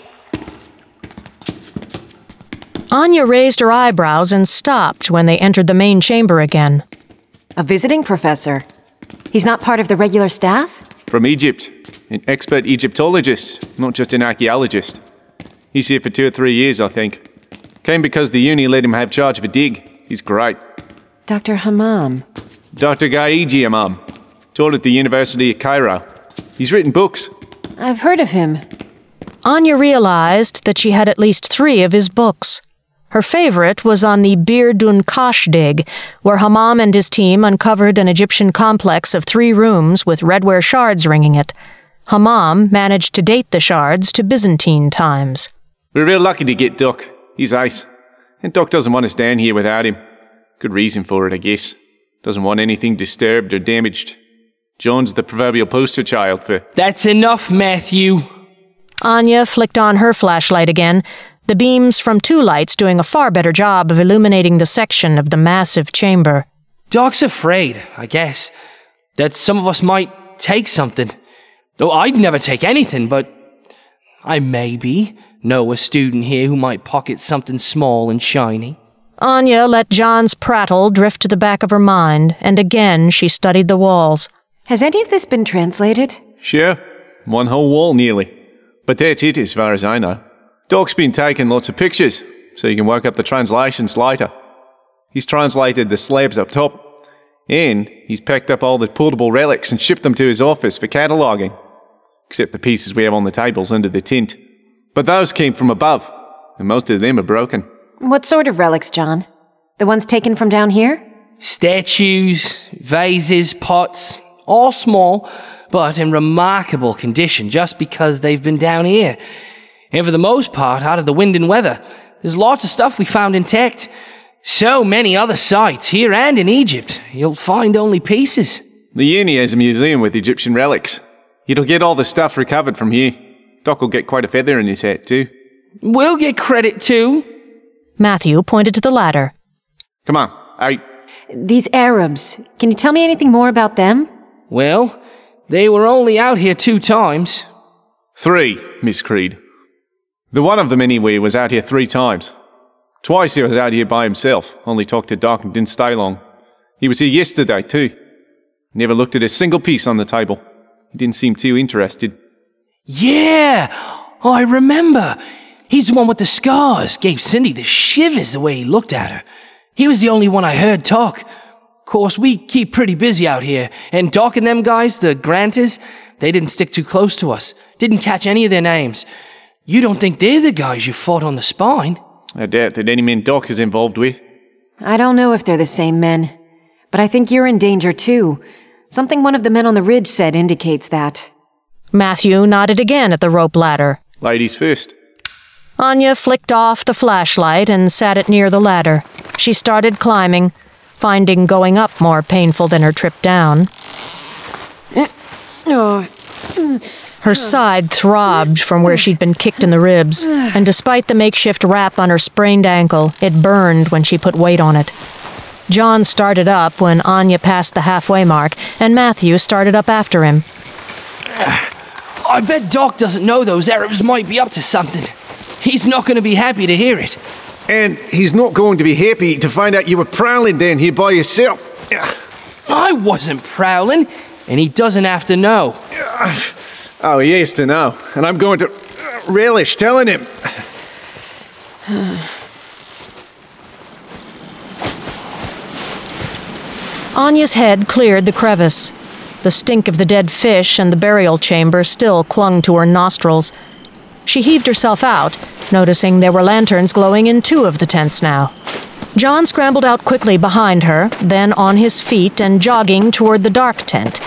Anya raised her eyebrows and stopped when they entered the main chamber again.
A visiting professor. He's not part of the regular staff?
From Egypt. An expert Egyptologist, not just an archaeologist. He's here for two or three years, I think. Came because the uni let him have charge of a dig. He's great.
Doctor Hammam.
Doctor Gaiji Hammam. Taught at the University of Cairo. He's written books.
I've heard of him.
Anya realized that she had at least three of his books. Her favorite was on the Bir Dun Kash dig, where Hammam and his team uncovered an Egyptian complex of three rooms with redware shards ringing it. Hammam managed to date the shards to Byzantine times.
We're real lucky to get Doc. He's ace. And Doc doesn't want us down here without him. Good reason for it, I guess. Doesn't want anything disturbed or damaged. John's the proverbial poster child for...
That's enough, Matthew.
Anya flicked on her flashlight again, the beams from two lights doing a far better job of illuminating the section of the massive chamber.
Doc's afraid, I guess, that some of us might take something. Though I'd never take anything, but I maybe know a student here who might pocket something small and shiny.
Anya let John's prattle drift to the back of her mind, and again she studied the walls.
Has any of this been translated?
Sure. One whole wall, nearly. But that's it as far as I know. Doc's been taking lots of pictures, so you can work up the translations later. He's translated the slabs up top, and he's packed up all the portable relics and shipped them to his office for cataloguing. Except the pieces we have on the tables under the tent. But those came from above, and most of them are broken.
What sort of relics, John? The ones taken from down here?
Statues, vases, pots, all small, but in remarkable condition just because they've been down here. And for the most part, out of the wind and weather. There's lots of stuff we found intact. So many other sites, here and in Egypt. You'll find only pieces.
The uni has a museum with Egyptian relics. You'll get all the stuff recovered from here. Doc will get quite a feather in his hat, too.
We'll get credit, too.
Matthew pointed to the ladder.
Come on, out.
These Arabs, can you tell me anything more about them?
Well, they were only out here two times.
Three, Miss Creed. The one of them, anyway, was out here three times. Twice he was out here by himself, only talked to Doc and didn't stay long. He was here yesterday, too. Never looked at a single piece on the table. He didn't seem too interested.
Yeah! Oh, I remember. He's the one with the scars. Gave Cindy the shivers the way he looked at her. He was the only one I heard talk. Of course, we keep pretty busy out here, and Doc and them guys, the Granters, they didn't stick too close to us. Didn't catch any of their names. You don't think they're the guys you fought on the spine?
I doubt that any men Doc is involved with.
I don't know if they're the same men, but I think you're in danger too. Something one of the men on the ridge said indicates that.
Matthew nodded again at the rope ladder.
Ladies first.
Anya flicked off the flashlight and sat it near the ladder. She started climbing, finding going up more painful than her trip down. Her side throbbed from where she'd been kicked in the ribs, and despite the makeshift wrap on her sprained ankle, it burned when she put weight on it. John started up when Anya passed the halfway mark, and Matthew started up after him.
I bet Doc doesn't know those Arabs might be up to something. He's not going to be happy to hear it.
And he's not going to be happy to find out you were prowling down here by yourself.
I wasn't prowling, and he doesn't have to know.
Oh, he has to know, and I'm going to relish telling him.
Anya's head cleared the crevice. The stink of the dead fish and the burial chamber still clung to her nostrils. She heaved herself out, noticing there were lanterns glowing in two of the tents now. John scrambled out quickly behind her, then on his feet and jogging toward the dark tent.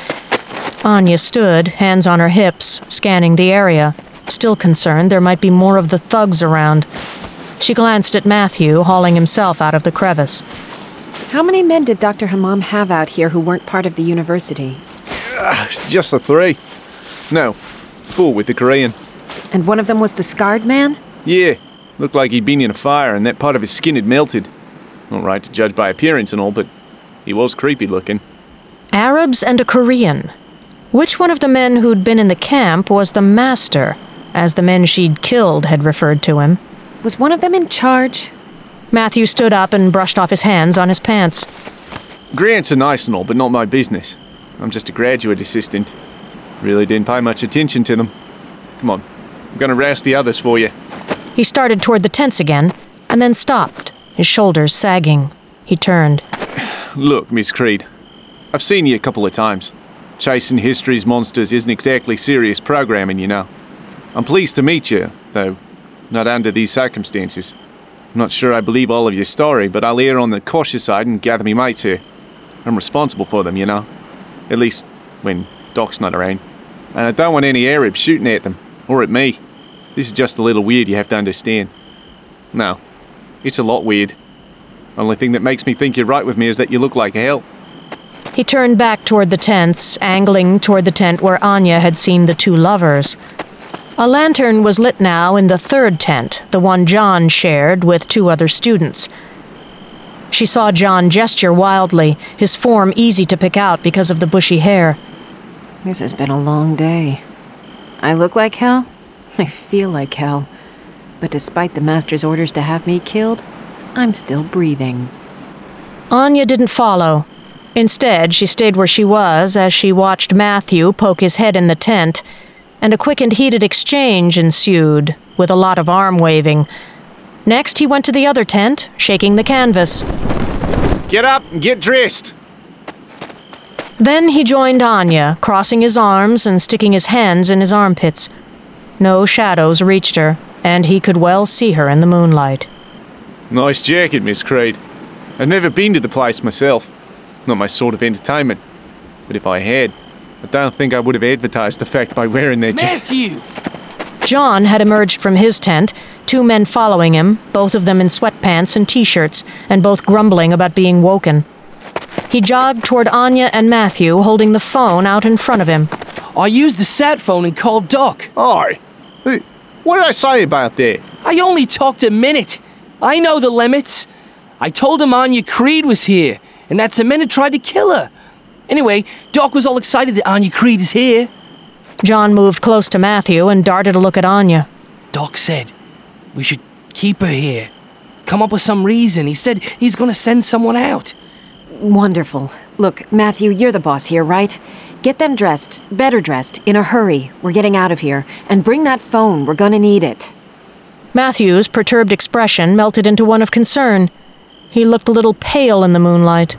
Anya stood, hands on her hips, scanning the area, still concerned there might be more of the thugs around. She glanced at Matthew, hauling himself out of the crevice.
How many men did Doctor Hammam have out here who weren't part of the university?
Uh, just the three. No, four with the Korean.
And one of them was the scarred man?
Yeah, looked like he'd been in a fire and that part of his skin had melted. Not right to judge by appearance and all, but he was creepy looking.
Arabs and a Korean. Which one of the men who'd been in the camp was the master, as the men she'd killed had referred to him?
Was one of them in charge?
Matthew stood up and brushed off his hands on his pants.
Grants are nice and all, but not my business. I'm just a graduate assistant. Really didn't pay much attention to them. Come on, I'm gonna roust the others for you.
He started toward the tents again, and then stopped, his shoulders sagging. He turned.
Look, Miss Creed, I've seen you a couple of times. Chasing history's monsters isn't exactly serious programming, you know. I'm pleased to meet you, though not under these circumstances. I'm not sure I believe all of your story, but I'll err on the cautious side and gather me mates here. I'm responsible for them, you know. At least when Doc's not around. And I don't want any Arabs shooting at them, or at me. This is just a little weird, you have to understand. No, it's a lot weird. Only thing that makes me think you're right with me is that you look like hell.
He turned back toward the tents, angling toward the tent where Anya had seen the two lovers. A lantern was lit now in the third tent, the one John shared with two other students. She saw John gesture wildly, his form easy to pick out because of the bushy hair.
This has been a long day. I look like hell? I feel like hell. But despite the Master's orders to have me killed, I'm still breathing.
Anya didn't follow. Instead, she stayed where she was as she watched Matthew poke his head in the tent, and a quick and heated exchange ensued, with a lot of arm waving. Next, he went to the other tent, shaking the canvas.
Get up and get dressed.
Then he joined Anya, crossing his arms and sticking his hands in his armpits. No shadows reached her, and he could well see her in the moonlight.
Nice jacket, Miss Creed. I've never been to the place myself. Not my sort of entertainment. But if I had, I don't think I would have advertised the fact by wearing their jacket.
Matthew!
John had emerged from his tent, two men following him, both of them in sweatpants and t-shirts, and both grumbling about being woken. He jogged toward Anya and Matthew, holding the phone out in front of him.
I used the sat phone and called Doc.
Oi! Hey, what did I say about that?
I only talked a minute. I know the limits. I told him Anya Creed was here, and that some men had tried to kill her. Anyway, Doc was all excited that Anya Creed is here.
John moved close to Matthew and darted a look at Anya.
Doc said we should keep her here. Come up with some reason. He said he's gonna send someone out.
Wonderful. Look, Matthew, you're the boss here, right? Get them dressed, better dressed, in a hurry. We're getting out of here. And bring that phone. We're gonna need it.
Matthew's perturbed expression melted into one of concern. He looked a little pale in the moonlight.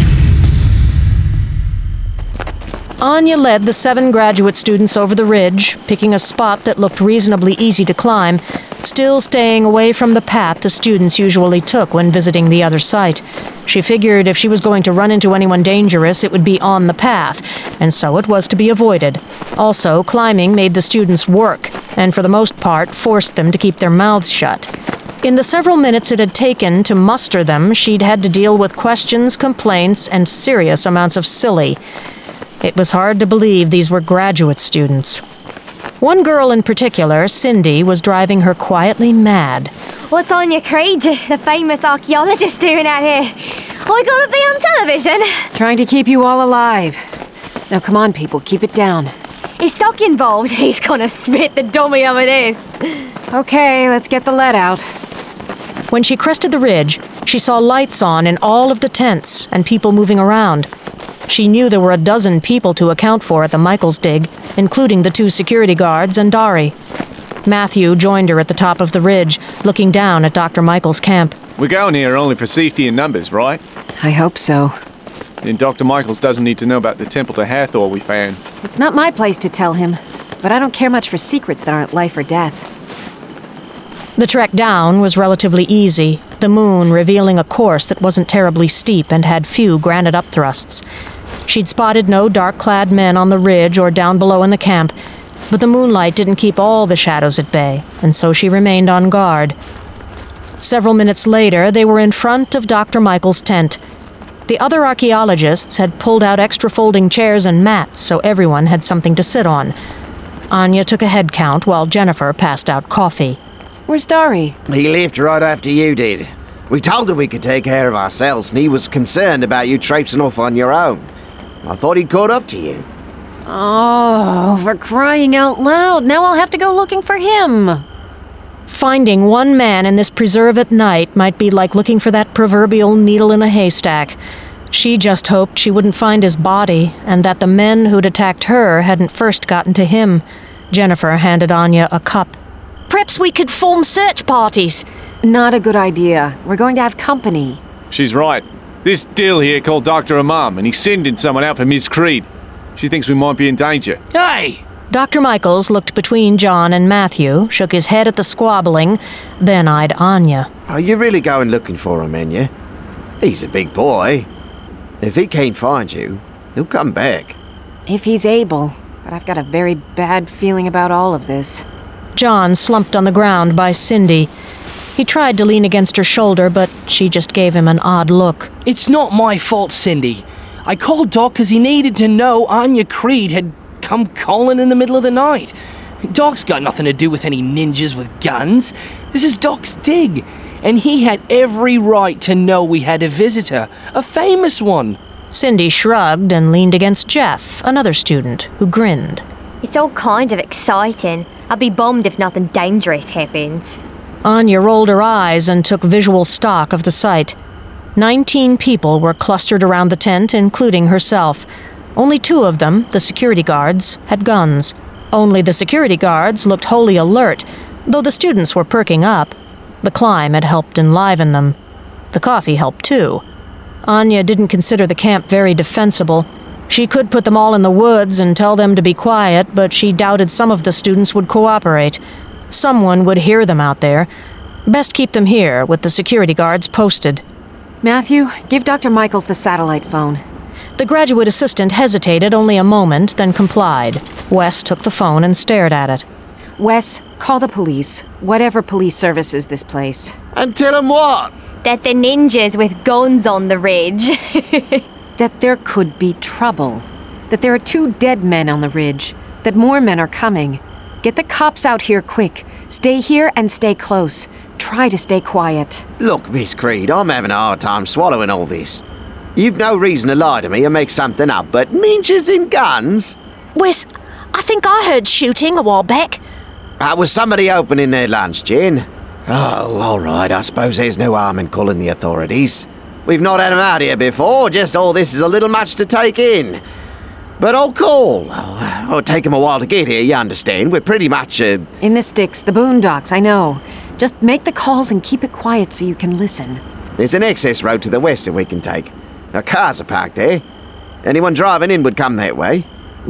Anya led the seven graduate students over the ridge, picking a spot that looked reasonably easy to climb, still staying away from the path the students usually took when visiting the other site. She figured if she was going to run into anyone dangerous, it would be on the path, and so it was to be avoided. Also, climbing made the students work, and for the most part, forced them to keep their mouths shut. In the several minutes it had taken to muster them, she'd had to deal with questions, complaints, and serious amounts of silly. It was hard to believe these were graduate students. One girl in particular, Cindy, was driving her quietly mad.
What's Anya Creed, the famous archaeologist, doing out here? I gotta be on television.
Trying to keep you all alive. Now come on, people, keep it down.
Is Doc involved? He's gonna spit the dummy over this.
Okay, let's get the lead out.
When she crested the ridge, she saw lights on in all of the tents and people moving around. She knew there were a dozen people to account for at the Michaels dig, including the two security guards and Dari. Matthew joined her at the top of the ridge, looking down at Doctor Michaels' camp.
We're going here only for safety in numbers, right?
I hope so.
Then Doctor Michaels doesn't need to know about the Temple to Hathor we found.
It's not my place to tell him, but I don't care much for secrets that aren't life or death.
The trek down was relatively easy, the moon revealing a course that wasn't terribly steep and had few granite upthrusts. She'd spotted no dark-clad men on the ridge or down below in the camp, but the moonlight didn't keep all the shadows at bay, and so she remained on guard. Several minutes later, they were in front of Doctor Michaels' tent. The other archaeologists had pulled out extra folding chairs and mats so everyone had something to sit on. Anya took a head count while Jennifer passed out coffee.
Where's Dari?
He left right after you did. We told him we could take care of ourselves, and he was concerned about you traipsing off on your own. I thought he'd caught up to you.
Oh, for crying out loud. Now I'll have to go looking for him.
Finding one man in this preserve at night might be like looking for that proverbial needle in a haystack. She just hoped she wouldn't find his body, and that the men who'd attacked her hadn't first gotten to him. Jennifer handed Anya a cup. Perhaps we could form search parties.
Not a good idea. We're going to have company.
She's right. This Dill here called Doctor Imam, and he's sending someone out for Miss Creed. She thinks we might be in danger.
Hey!
Doctor Michaels looked between John and Matthew, shook his head at the squabbling, then eyed Anya.
Are you really going looking for him, ain't you? He's a big boy. If he can't find you, he'll come back.
If he's able, but I've got a very bad feeling about all of this.
John slumped on the ground by Cindy. He tried to lean against her shoulder, but she just gave him an odd look.
It's not my fault, Cindy. I called Doc because he needed to know Anya Creed had come calling in the middle of the night. Doc's got nothing to do with any ninjas with guns. This is Doc's dig, and he had every right to know we had a visitor, a famous one.
Cindy shrugged and leaned against Jeff, another student, who grinned.
It's all kind of exciting. I'd be bummed if nothing dangerous happens.
Anya rolled her eyes and took visual stock of the sight. Nineteen people were clustered around the tent, including herself. Only two of them, the security guards, had guns. Only the security guards looked wholly alert, though the students were perking up. The climb had helped enliven them. The coffee helped too. Anya didn't consider the camp very defensible. She could put them all in the woods and tell them to be quiet, but she doubted some of the students would cooperate. Someone would hear them out there. Best keep them here, with the security guards posted.
Matthew, give Doctor Michaels the satellite phone.
The graduate assistant hesitated only a moment, then complied. Wes took the phone and stared at it.
Wes, call the police. Whatever police service is this place.
And tell them what?
That the ninjas with guns on the ridge.
That there could be trouble. That there are two dead men on the ridge. That more men are coming. Get the cops out here quick. Stay here and stay close. Try to stay quiet.
Look, Miss Creed, I'm having a hard time swallowing all this. You've no reason to lie to me or make something up, but ninjas and guns?
Wes, I think I heard shooting a while back.
Uh, was somebody opening their lunch, Jen? Oh, all right, I suppose there's no harm in calling the authorities. We've not had them out here before, just all this is a little much to take in. But I'll call. Oh, it'll take them a while to get here, you understand. We're pretty much, uh...
In the sticks, the boondocks, I know. Just make the calls and keep it quiet so you can listen.
There's an access road to the west that we can take. Our cars are parked there. Anyone driving in would come that way.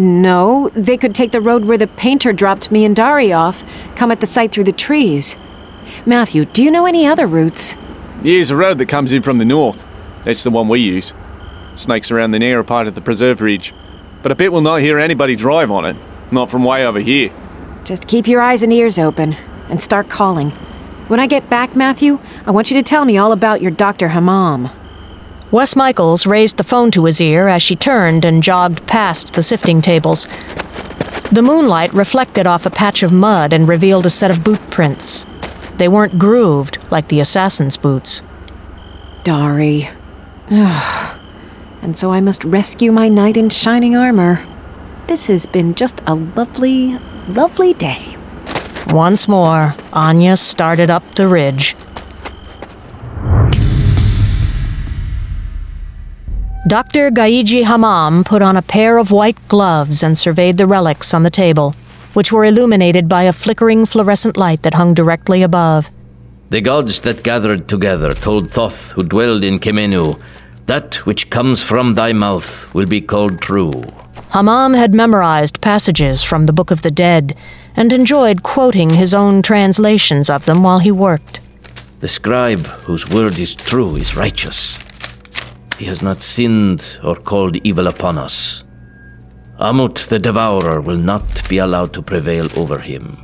No, they could take the road where the painter dropped me and Dari off, come at the site through the trees. Matthew, do you know any other routes?
There's a road that comes in from the north. That's the one we use. Snakes around the narrow part of the preserve ridge. But I bet we'll not hear anybody drive on it. Not from way over here.
Just keep your eyes and ears open, and start calling. When I get back, Matthew, I want you to tell me all about your Doctor Hammam.
Wes Michaels raised the phone to his ear as she turned and jogged past the sifting tables. The moonlight reflected off a patch of mud and revealed a set of boot prints. They weren't grooved like the assassin's boots.
Dari. Ugh. And so I must rescue my knight in shining armor. This has been just a lovely, lovely day.
Once more, Anya started up the ridge. Doctor Gaiji Hammam put on a pair of white gloves and surveyed the relics on the table, which were illuminated by a flickering fluorescent light that hung directly above.
The gods that gathered together told Thoth, who dwelled in Kemenu, that which comes from thy mouth will be called true.
Hammam had memorized passages from the Book of the Dead and enjoyed quoting his own translations of them while he worked.
The scribe whose word is true is righteous. He has not sinned or called evil upon us. Amut the Devourer will not be allowed to prevail over him.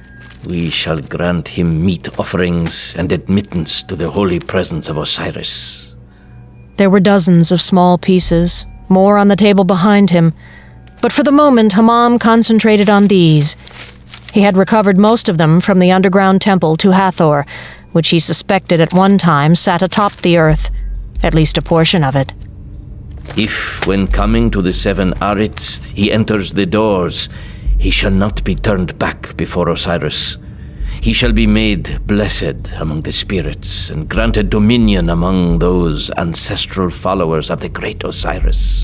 We shall grant him meat offerings and admittance to the holy presence of Osiris.
There were dozens of small pieces, more on the table behind him, but for the moment Hammam concentrated on these. He had recovered most of them from the underground temple to Hathor, which he suspected at one time sat atop the earth, at least a portion of it.
If, when coming to the seven Arits, he enters the doors, he shall not be turned back before Osiris. He shall be made blessed among the spirits and granted dominion among those ancestral followers of the great Osiris.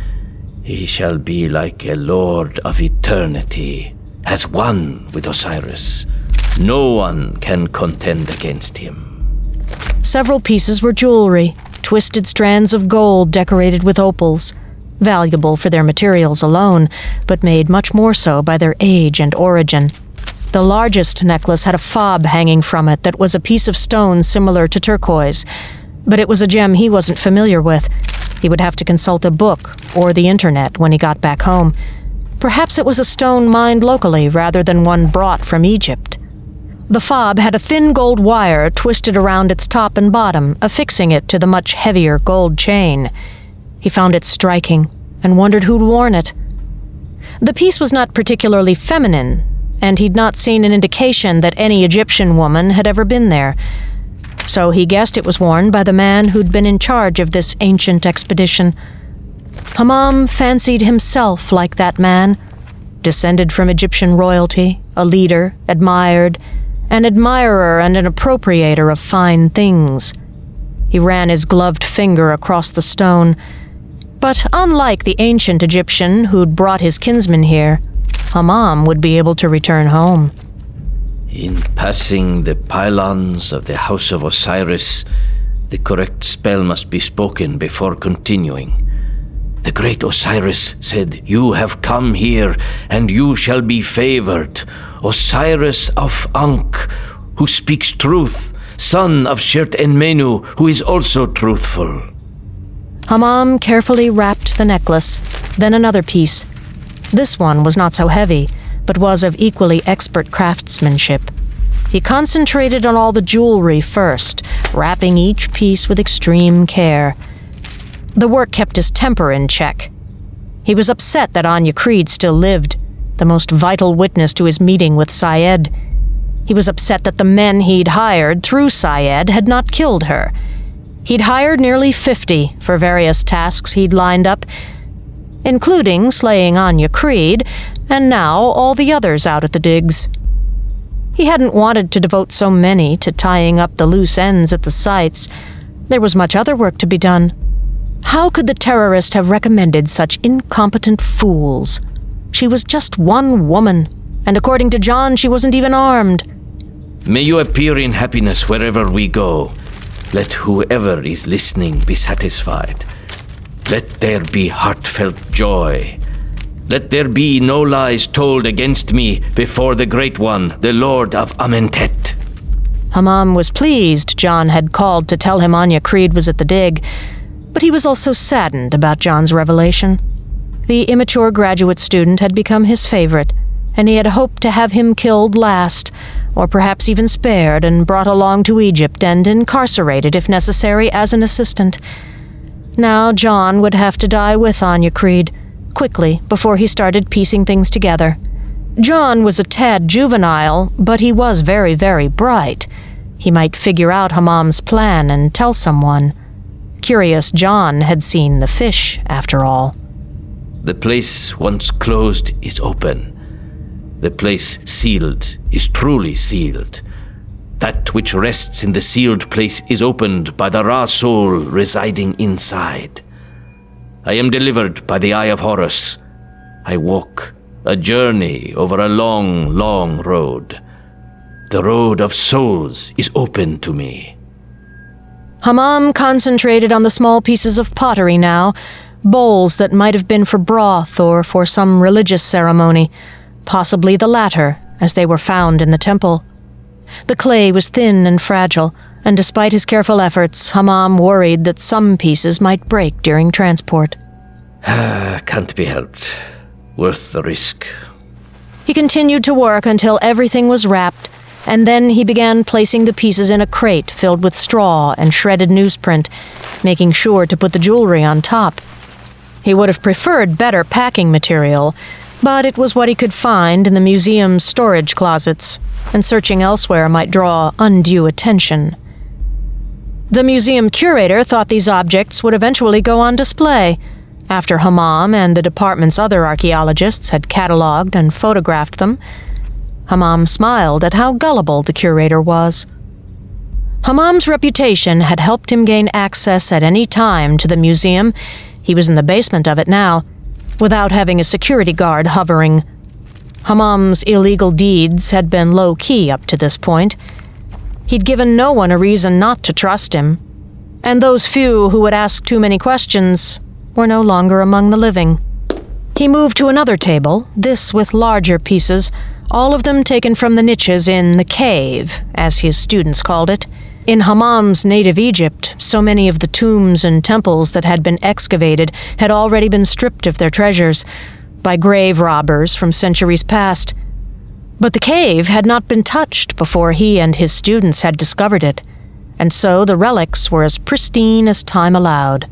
He shall be like a lord of eternity, as one with Osiris. No one can contend against him.
Several pieces were jewelry, twisted strands of gold decorated with opals, valuable for their materials alone, but made much more so by their age and origin. The largest necklace had a fob hanging from it that was a piece of stone similar to turquoise, but it was a gem he wasn't familiar with. He would have to consult a book or the internet when he got back home. Perhaps it was a stone mined locally rather than one brought from Egypt. The fob had a thin gold wire twisted around its top and bottom, affixing it to the much heavier gold chain. He found it striking and wondered who'd worn it. The piece was not particularly feminine, and he'd not seen an indication that any Egyptian woman had ever been there. So he guessed it was worn by the man who'd been in charge of this ancient expedition. Hammam fancied himself like that man, descended from Egyptian royalty, a leader, admired, an admirer and an appropriator of fine things. He ran his gloved finger across the stone. But unlike the ancient Egyptian who'd brought his kinsman here, Hammam would be able to return home.
In passing the pylons of the House of Osiris, the correct spell must be spoken before continuing. The great Osiris said, "You have come here, and you shall be favored. Osiris of Ankh, who speaks truth, son of Shert-en-Menu, who is also truthful."
Hammam carefully wrapped the necklace, then another piece. This one was not so heavy, but was of equally expert craftsmanship. He concentrated on all the jewelry first, wrapping each piece with extreme care. The work kept his temper in check. He was upset that Anya Creed still lived, the most vital witness to his meeting with Syed. He was upset that the men he'd hired through Syed had not killed her. He'd hired nearly fifty for various tasks he'd lined up, including slaying Anya Creed, and now all the others out at the digs. He hadn't wanted to devote so many to tying up the loose ends at the sites. There was much other work to be done. How could the terrorist have recommended such incompetent fools? She was just one woman, and according to John, she wasn't even armed.
May you appear in happiness wherever we go. Let whoever is listening be satisfied. Let there be heartfelt joy. Let there be no lies told against me before the Great One, the Lord of Amentet.
Hammam was pleased John had called to tell him Anya Creed was at the dig, but he was also saddened about John's revelation. The immature graduate student had become his favorite, and he had hoped to have him killed last, or perhaps even spared and brought along to Egypt and incarcerated if necessary as an assistant. Now John would have to die with Anya Creed, quickly, before he started piecing things together. John was a tad juvenile, but he was very, very bright. He might figure out Hammam's plan and tell someone. Curious John had seen the fish, after all.
The place once closed is open. The place sealed is truly sealed. That which rests in the sealed place is opened by the Ra soul residing inside. I am delivered by the Eye of Horus. I walk a journey over a long, long road. The road of souls is open to me.
Hammam concentrated on the small pieces of pottery now, bowls that might have been for broth or for some religious ceremony, possibly the latter, as they were found in the temple. The clay was thin and fragile, and despite his careful efforts, Hammam worried that some pieces might break during transport.
Can't be helped. Worth the risk.
He continued to work until everything was wrapped, and then he began placing the pieces in a crate filled with straw and shredded newsprint, making sure to put the jewelry on top. He would have preferred better packing material, but it was what he could find in the museum's storage closets, and searching elsewhere might draw undue attention. The museum curator thought these objects would eventually go on display, after Hammam and the department's other archaeologists had catalogued and photographed them. Hammam smiled at how gullible the curator was. Hammam's reputation had helped him gain access at any time to the museum. He was in the basement of it now, without having a security guard hovering. Hammam's illegal deeds had been low-key up to this point. He'd given no one a reason not to trust him, and those few who would ask too many questions were no longer among the living. He moved to another table, this with larger pieces, all of them taken from the niches in the cave, as his students called it. In Hammam's native Egypt, so many of the tombs and temples that had been excavated had already been stripped of their treasures by grave robbers from centuries past. But the cave had not been touched before he and his students had discovered it, and so the relics were as pristine as time allowed.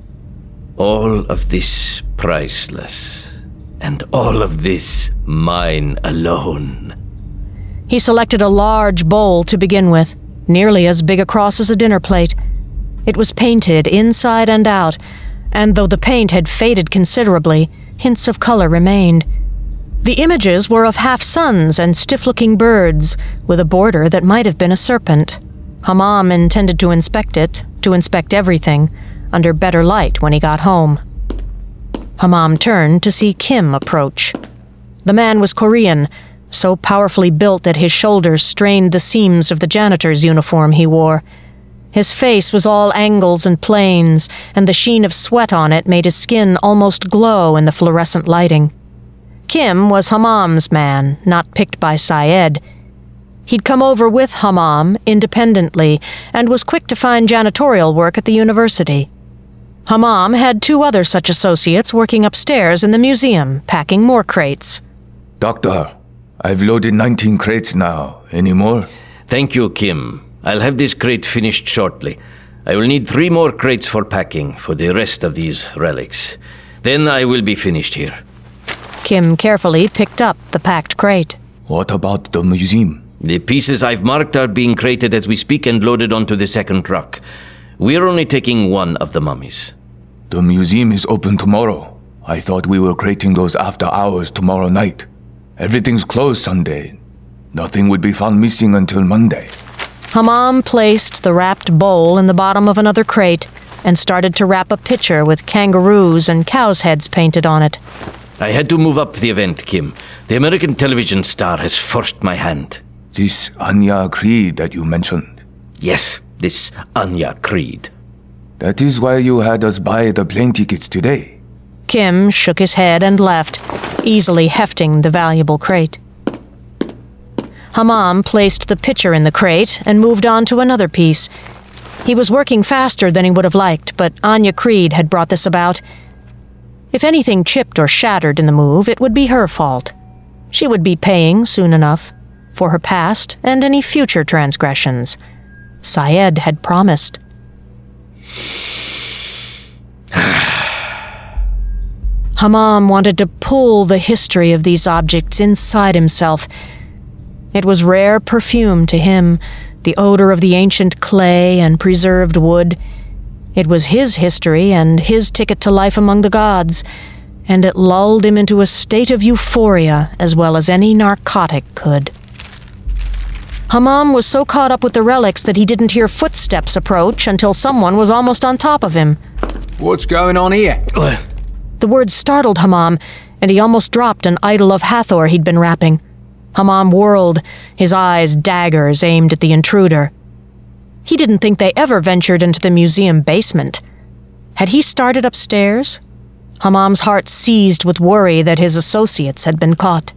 All of this priceless, and all of this mine alone.
He selected a large bowl to begin with, nearly as big across as a dinner plate. It was painted inside and out, and though the paint had faded considerably, hints of color remained. The images were of half-suns and stiff-looking birds, with a border that might have been a serpent. Hammam intended to inspect it, to inspect everything, under better light when he got home. Hammam turned to see Kim approach. The man was Korean, so powerfully built that his shoulders strained the seams of the janitor's uniform he wore. His face was all angles and planes, and the sheen of sweat on it made his skin almost glow in the fluorescent lighting. Kim was Hammam's man, not picked by Syed. He'd come over with Hammam independently and was quick to find janitorial work at the university. Hammam had two other such associates working upstairs in the museum, packing more crates.
Doctor, I've loaded nineteen crates now. Any more?
Thank you, Kim. I'll have this crate finished shortly. I will need three more crates for packing for the rest of these relics. Then I will be finished here.
Kim carefully picked up the packed crate.
What about the museum?
The pieces I've marked are being crated as we speak and loaded onto the second truck. We're only taking one of the mummies.
The museum is open tomorrow. I thought we were crating those after hours tomorrow night. Everything's closed Sunday. Nothing would be found missing until Monday.
Hammam placed the wrapped bowl in the bottom of another crate and started to wrap a pitcher with kangaroos and cows' heads painted on it.
I had to move up the event, Kim. The American television star has forced my hand.
This Anya Creed that you mentioned?
Yes, this Anya Creed.
That is why you had us buy the plane tickets today.
Kim shook his head and left, easily hefting the valuable crate. Hammam placed the pitcher in the crate and moved on to another piece. He was working faster than he would have liked, but Anya Creed had brought this about. If anything chipped or shattered in the move, it would be her fault. She would be paying soon enough for her past and any future transgressions. Syed had promised. Hammam wanted to pull the history of these objects inside himself. It was rare perfume to him, the odor of the ancient clay and preserved wood. It was his history and his ticket to life among the gods, and it lulled him into a state of euphoria as well as any narcotic could. Hammam was so caught up with the relics that he didn't hear footsteps approach until someone was almost on top of him.
What's going on here?
The words startled Hammam, and he almost dropped an idol of Hathor he'd been wrapping. Hammam whirled, his eyes daggers aimed at the intruder. He didn't think they ever ventured into the museum basement. Had he started upstairs? Hammam's heart seized with worry that his associates had been caught.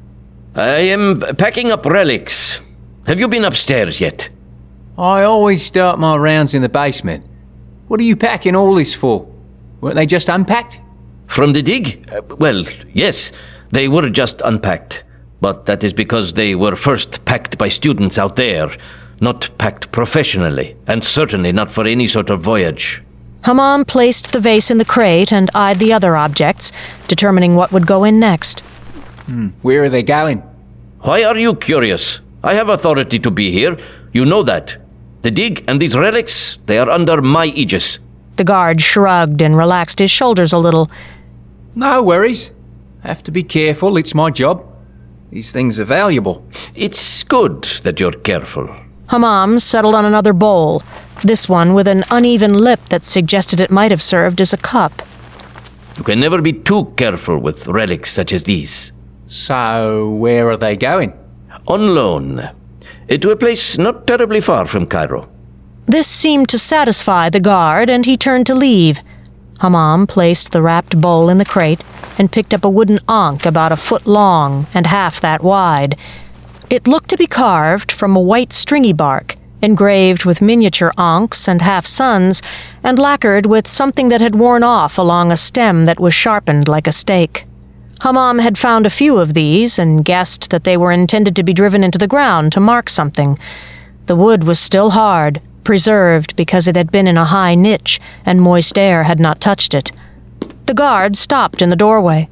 I am packing up relics. Have you been upstairs yet?
I always start my rounds in the basement. What are you packing all this for? Weren't they just unpacked?
From the dig? Uh, well, yes, they were just unpacked. But that is because they were first packed by students out there, not packed professionally, and certainly not for any sort of voyage.
Hammam placed the vase in the crate and eyed the other objects, determining what would go in next.
Hmm. Where are they going?
Why are you curious? I have authority to be here. You know that. The dig and these relics, they are under my aegis.
The guard shrugged and relaxed his shoulders a little.
No worries. Have to be careful, it's my job. These things are valuable.
It's good that you're careful.
Hammam settled on another bowl, this one with an uneven lip that suggested it might have served as a cup.
You can never be too careful with relics such as these.
So, where are they going?
On loan. To a place not terribly far from Cairo.
This seemed to satisfy the guard, and he turned to leave. Hammam placed the wrapped bowl in the crate and picked up a wooden ankh about a foot long and half that wide. It looked to be carved from a white stringy bark, engraved with miniature ankhs and half-suns, and lacquered with something that had worn off along a stem that was sharpened like a stake. Hammam had found a few of these and guessed that they were intended to be driven into the ground to mark something. The wood was still hard, preserved because it had been in a high niche and moist air had not touched it. The guard stopped in the doorway.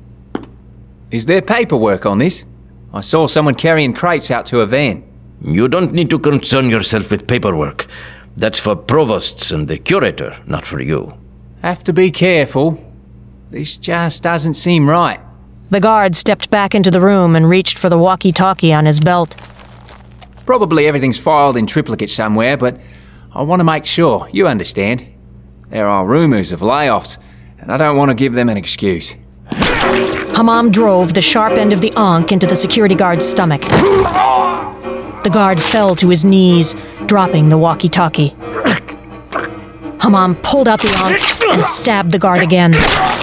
Is there paperwork on this? I saw someone carrying crates out to a van.
You don't need to concern yourself with paperwork. That's for provosts and the curator, not for you.
Have to be careful. This just doesn't seem right.
The guard stepped back into the room and reached for the walkie-talkie on his belt.
Probably everything's filed in triplicate somewhere, but I want to make sure, you understand. There are rumours of layoffs, and I don't want to give them an excuse.
Hammam drove the sharp end of the ankh into the security guard's stomach. The guard fell to his knees, dropping the walkie-talkie. Hammam pulled out the ankh and stabbed the guard again.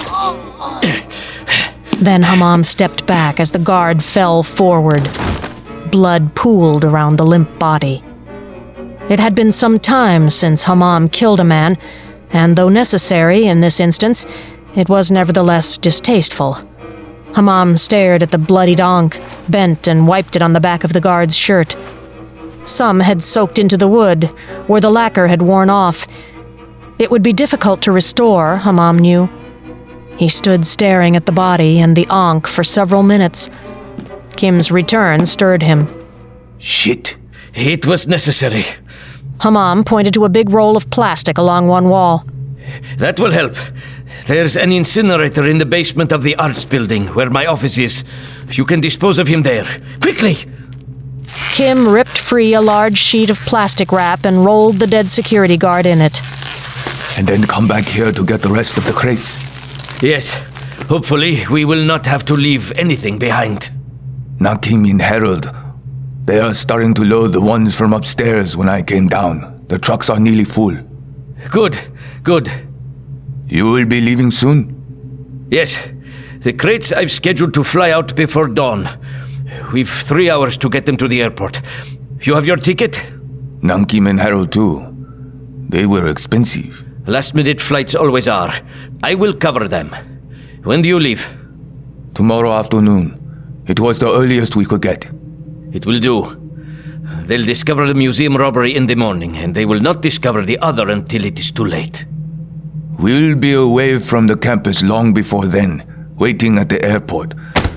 Then Hammam stepped back as the guard fell forward. Blood pooled around the limp body. It had been some time since Hammam killed a man, and though necessary in this instance, it was nevertheless distasteful. Hammam stared at the bloodied ankh, bent and wiped it on the back of the guard's shirt. Some had soaked into the wood, where the lacquer had worn off. It would be difficult to restore, Hammam knew. He stood staring at the body and the ankh for several minutes. Kim's return stirred him.
Shit. It was necessary.
Hammam pointed to a big roll of plastic along one wall.
That will help. There's an incinerator in the basement of the arts building, where my office is. You can dispose of him there. Quickly!
Kim ripped free a large sheet of plastic wrap and rolled the dead security guard in it.
And then come back here to get the rest of the crates.
Yes. Hopefully, we will not have to leave anything behind.
Nakim and Harold. They are starting to load the ones from upstairs when I came down. The trucks are nearly full.
Good. Good.
You will be leaving soon?
Yes. The crates I've scheduled to fly out before dawn. We've three hours to get them to the airport. You have your ticket?
Nakim and Harold too. They were expensive.
Last-minute flights always are. I will cover them. When do you leave?
Tomorrow afternoon. It was the earliest we could get.
It will do. They'll discover the museum robbery in the morning, and they will not discover the other until it is too late.
We'll be away from the campus long before then, waiting at the airport.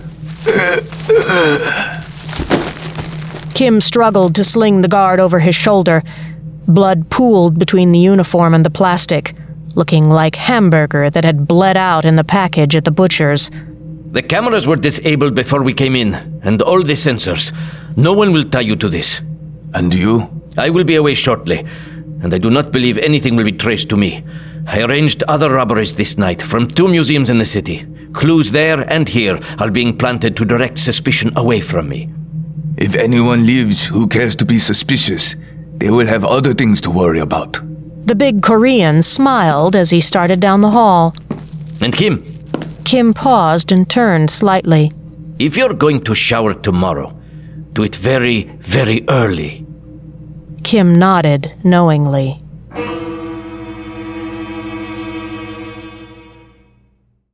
Kim struggled to sling the guard over his shoulder. Blood pooled between the uniform and the plastic, looking like hamburger that had bled out in the package at the butcher's.
The cameras were disabled before we came in, and all the sensors. No one will tie you to this.
And you?
I will be away shortly, and I do not believe anything will be traced to me. I arranged other robberies this night from two museums in the city. Clues there and here are being planted to direct suspicion away from me.
If anyone lives who cares to be suspicious, they will have other things to worry about.
The big Korean smiled as he started down the hall.
And Kim?
Kim paused and turned slightly.
If you're going to shower tomorrow, do it very, very early.
Kim nodded knowingly.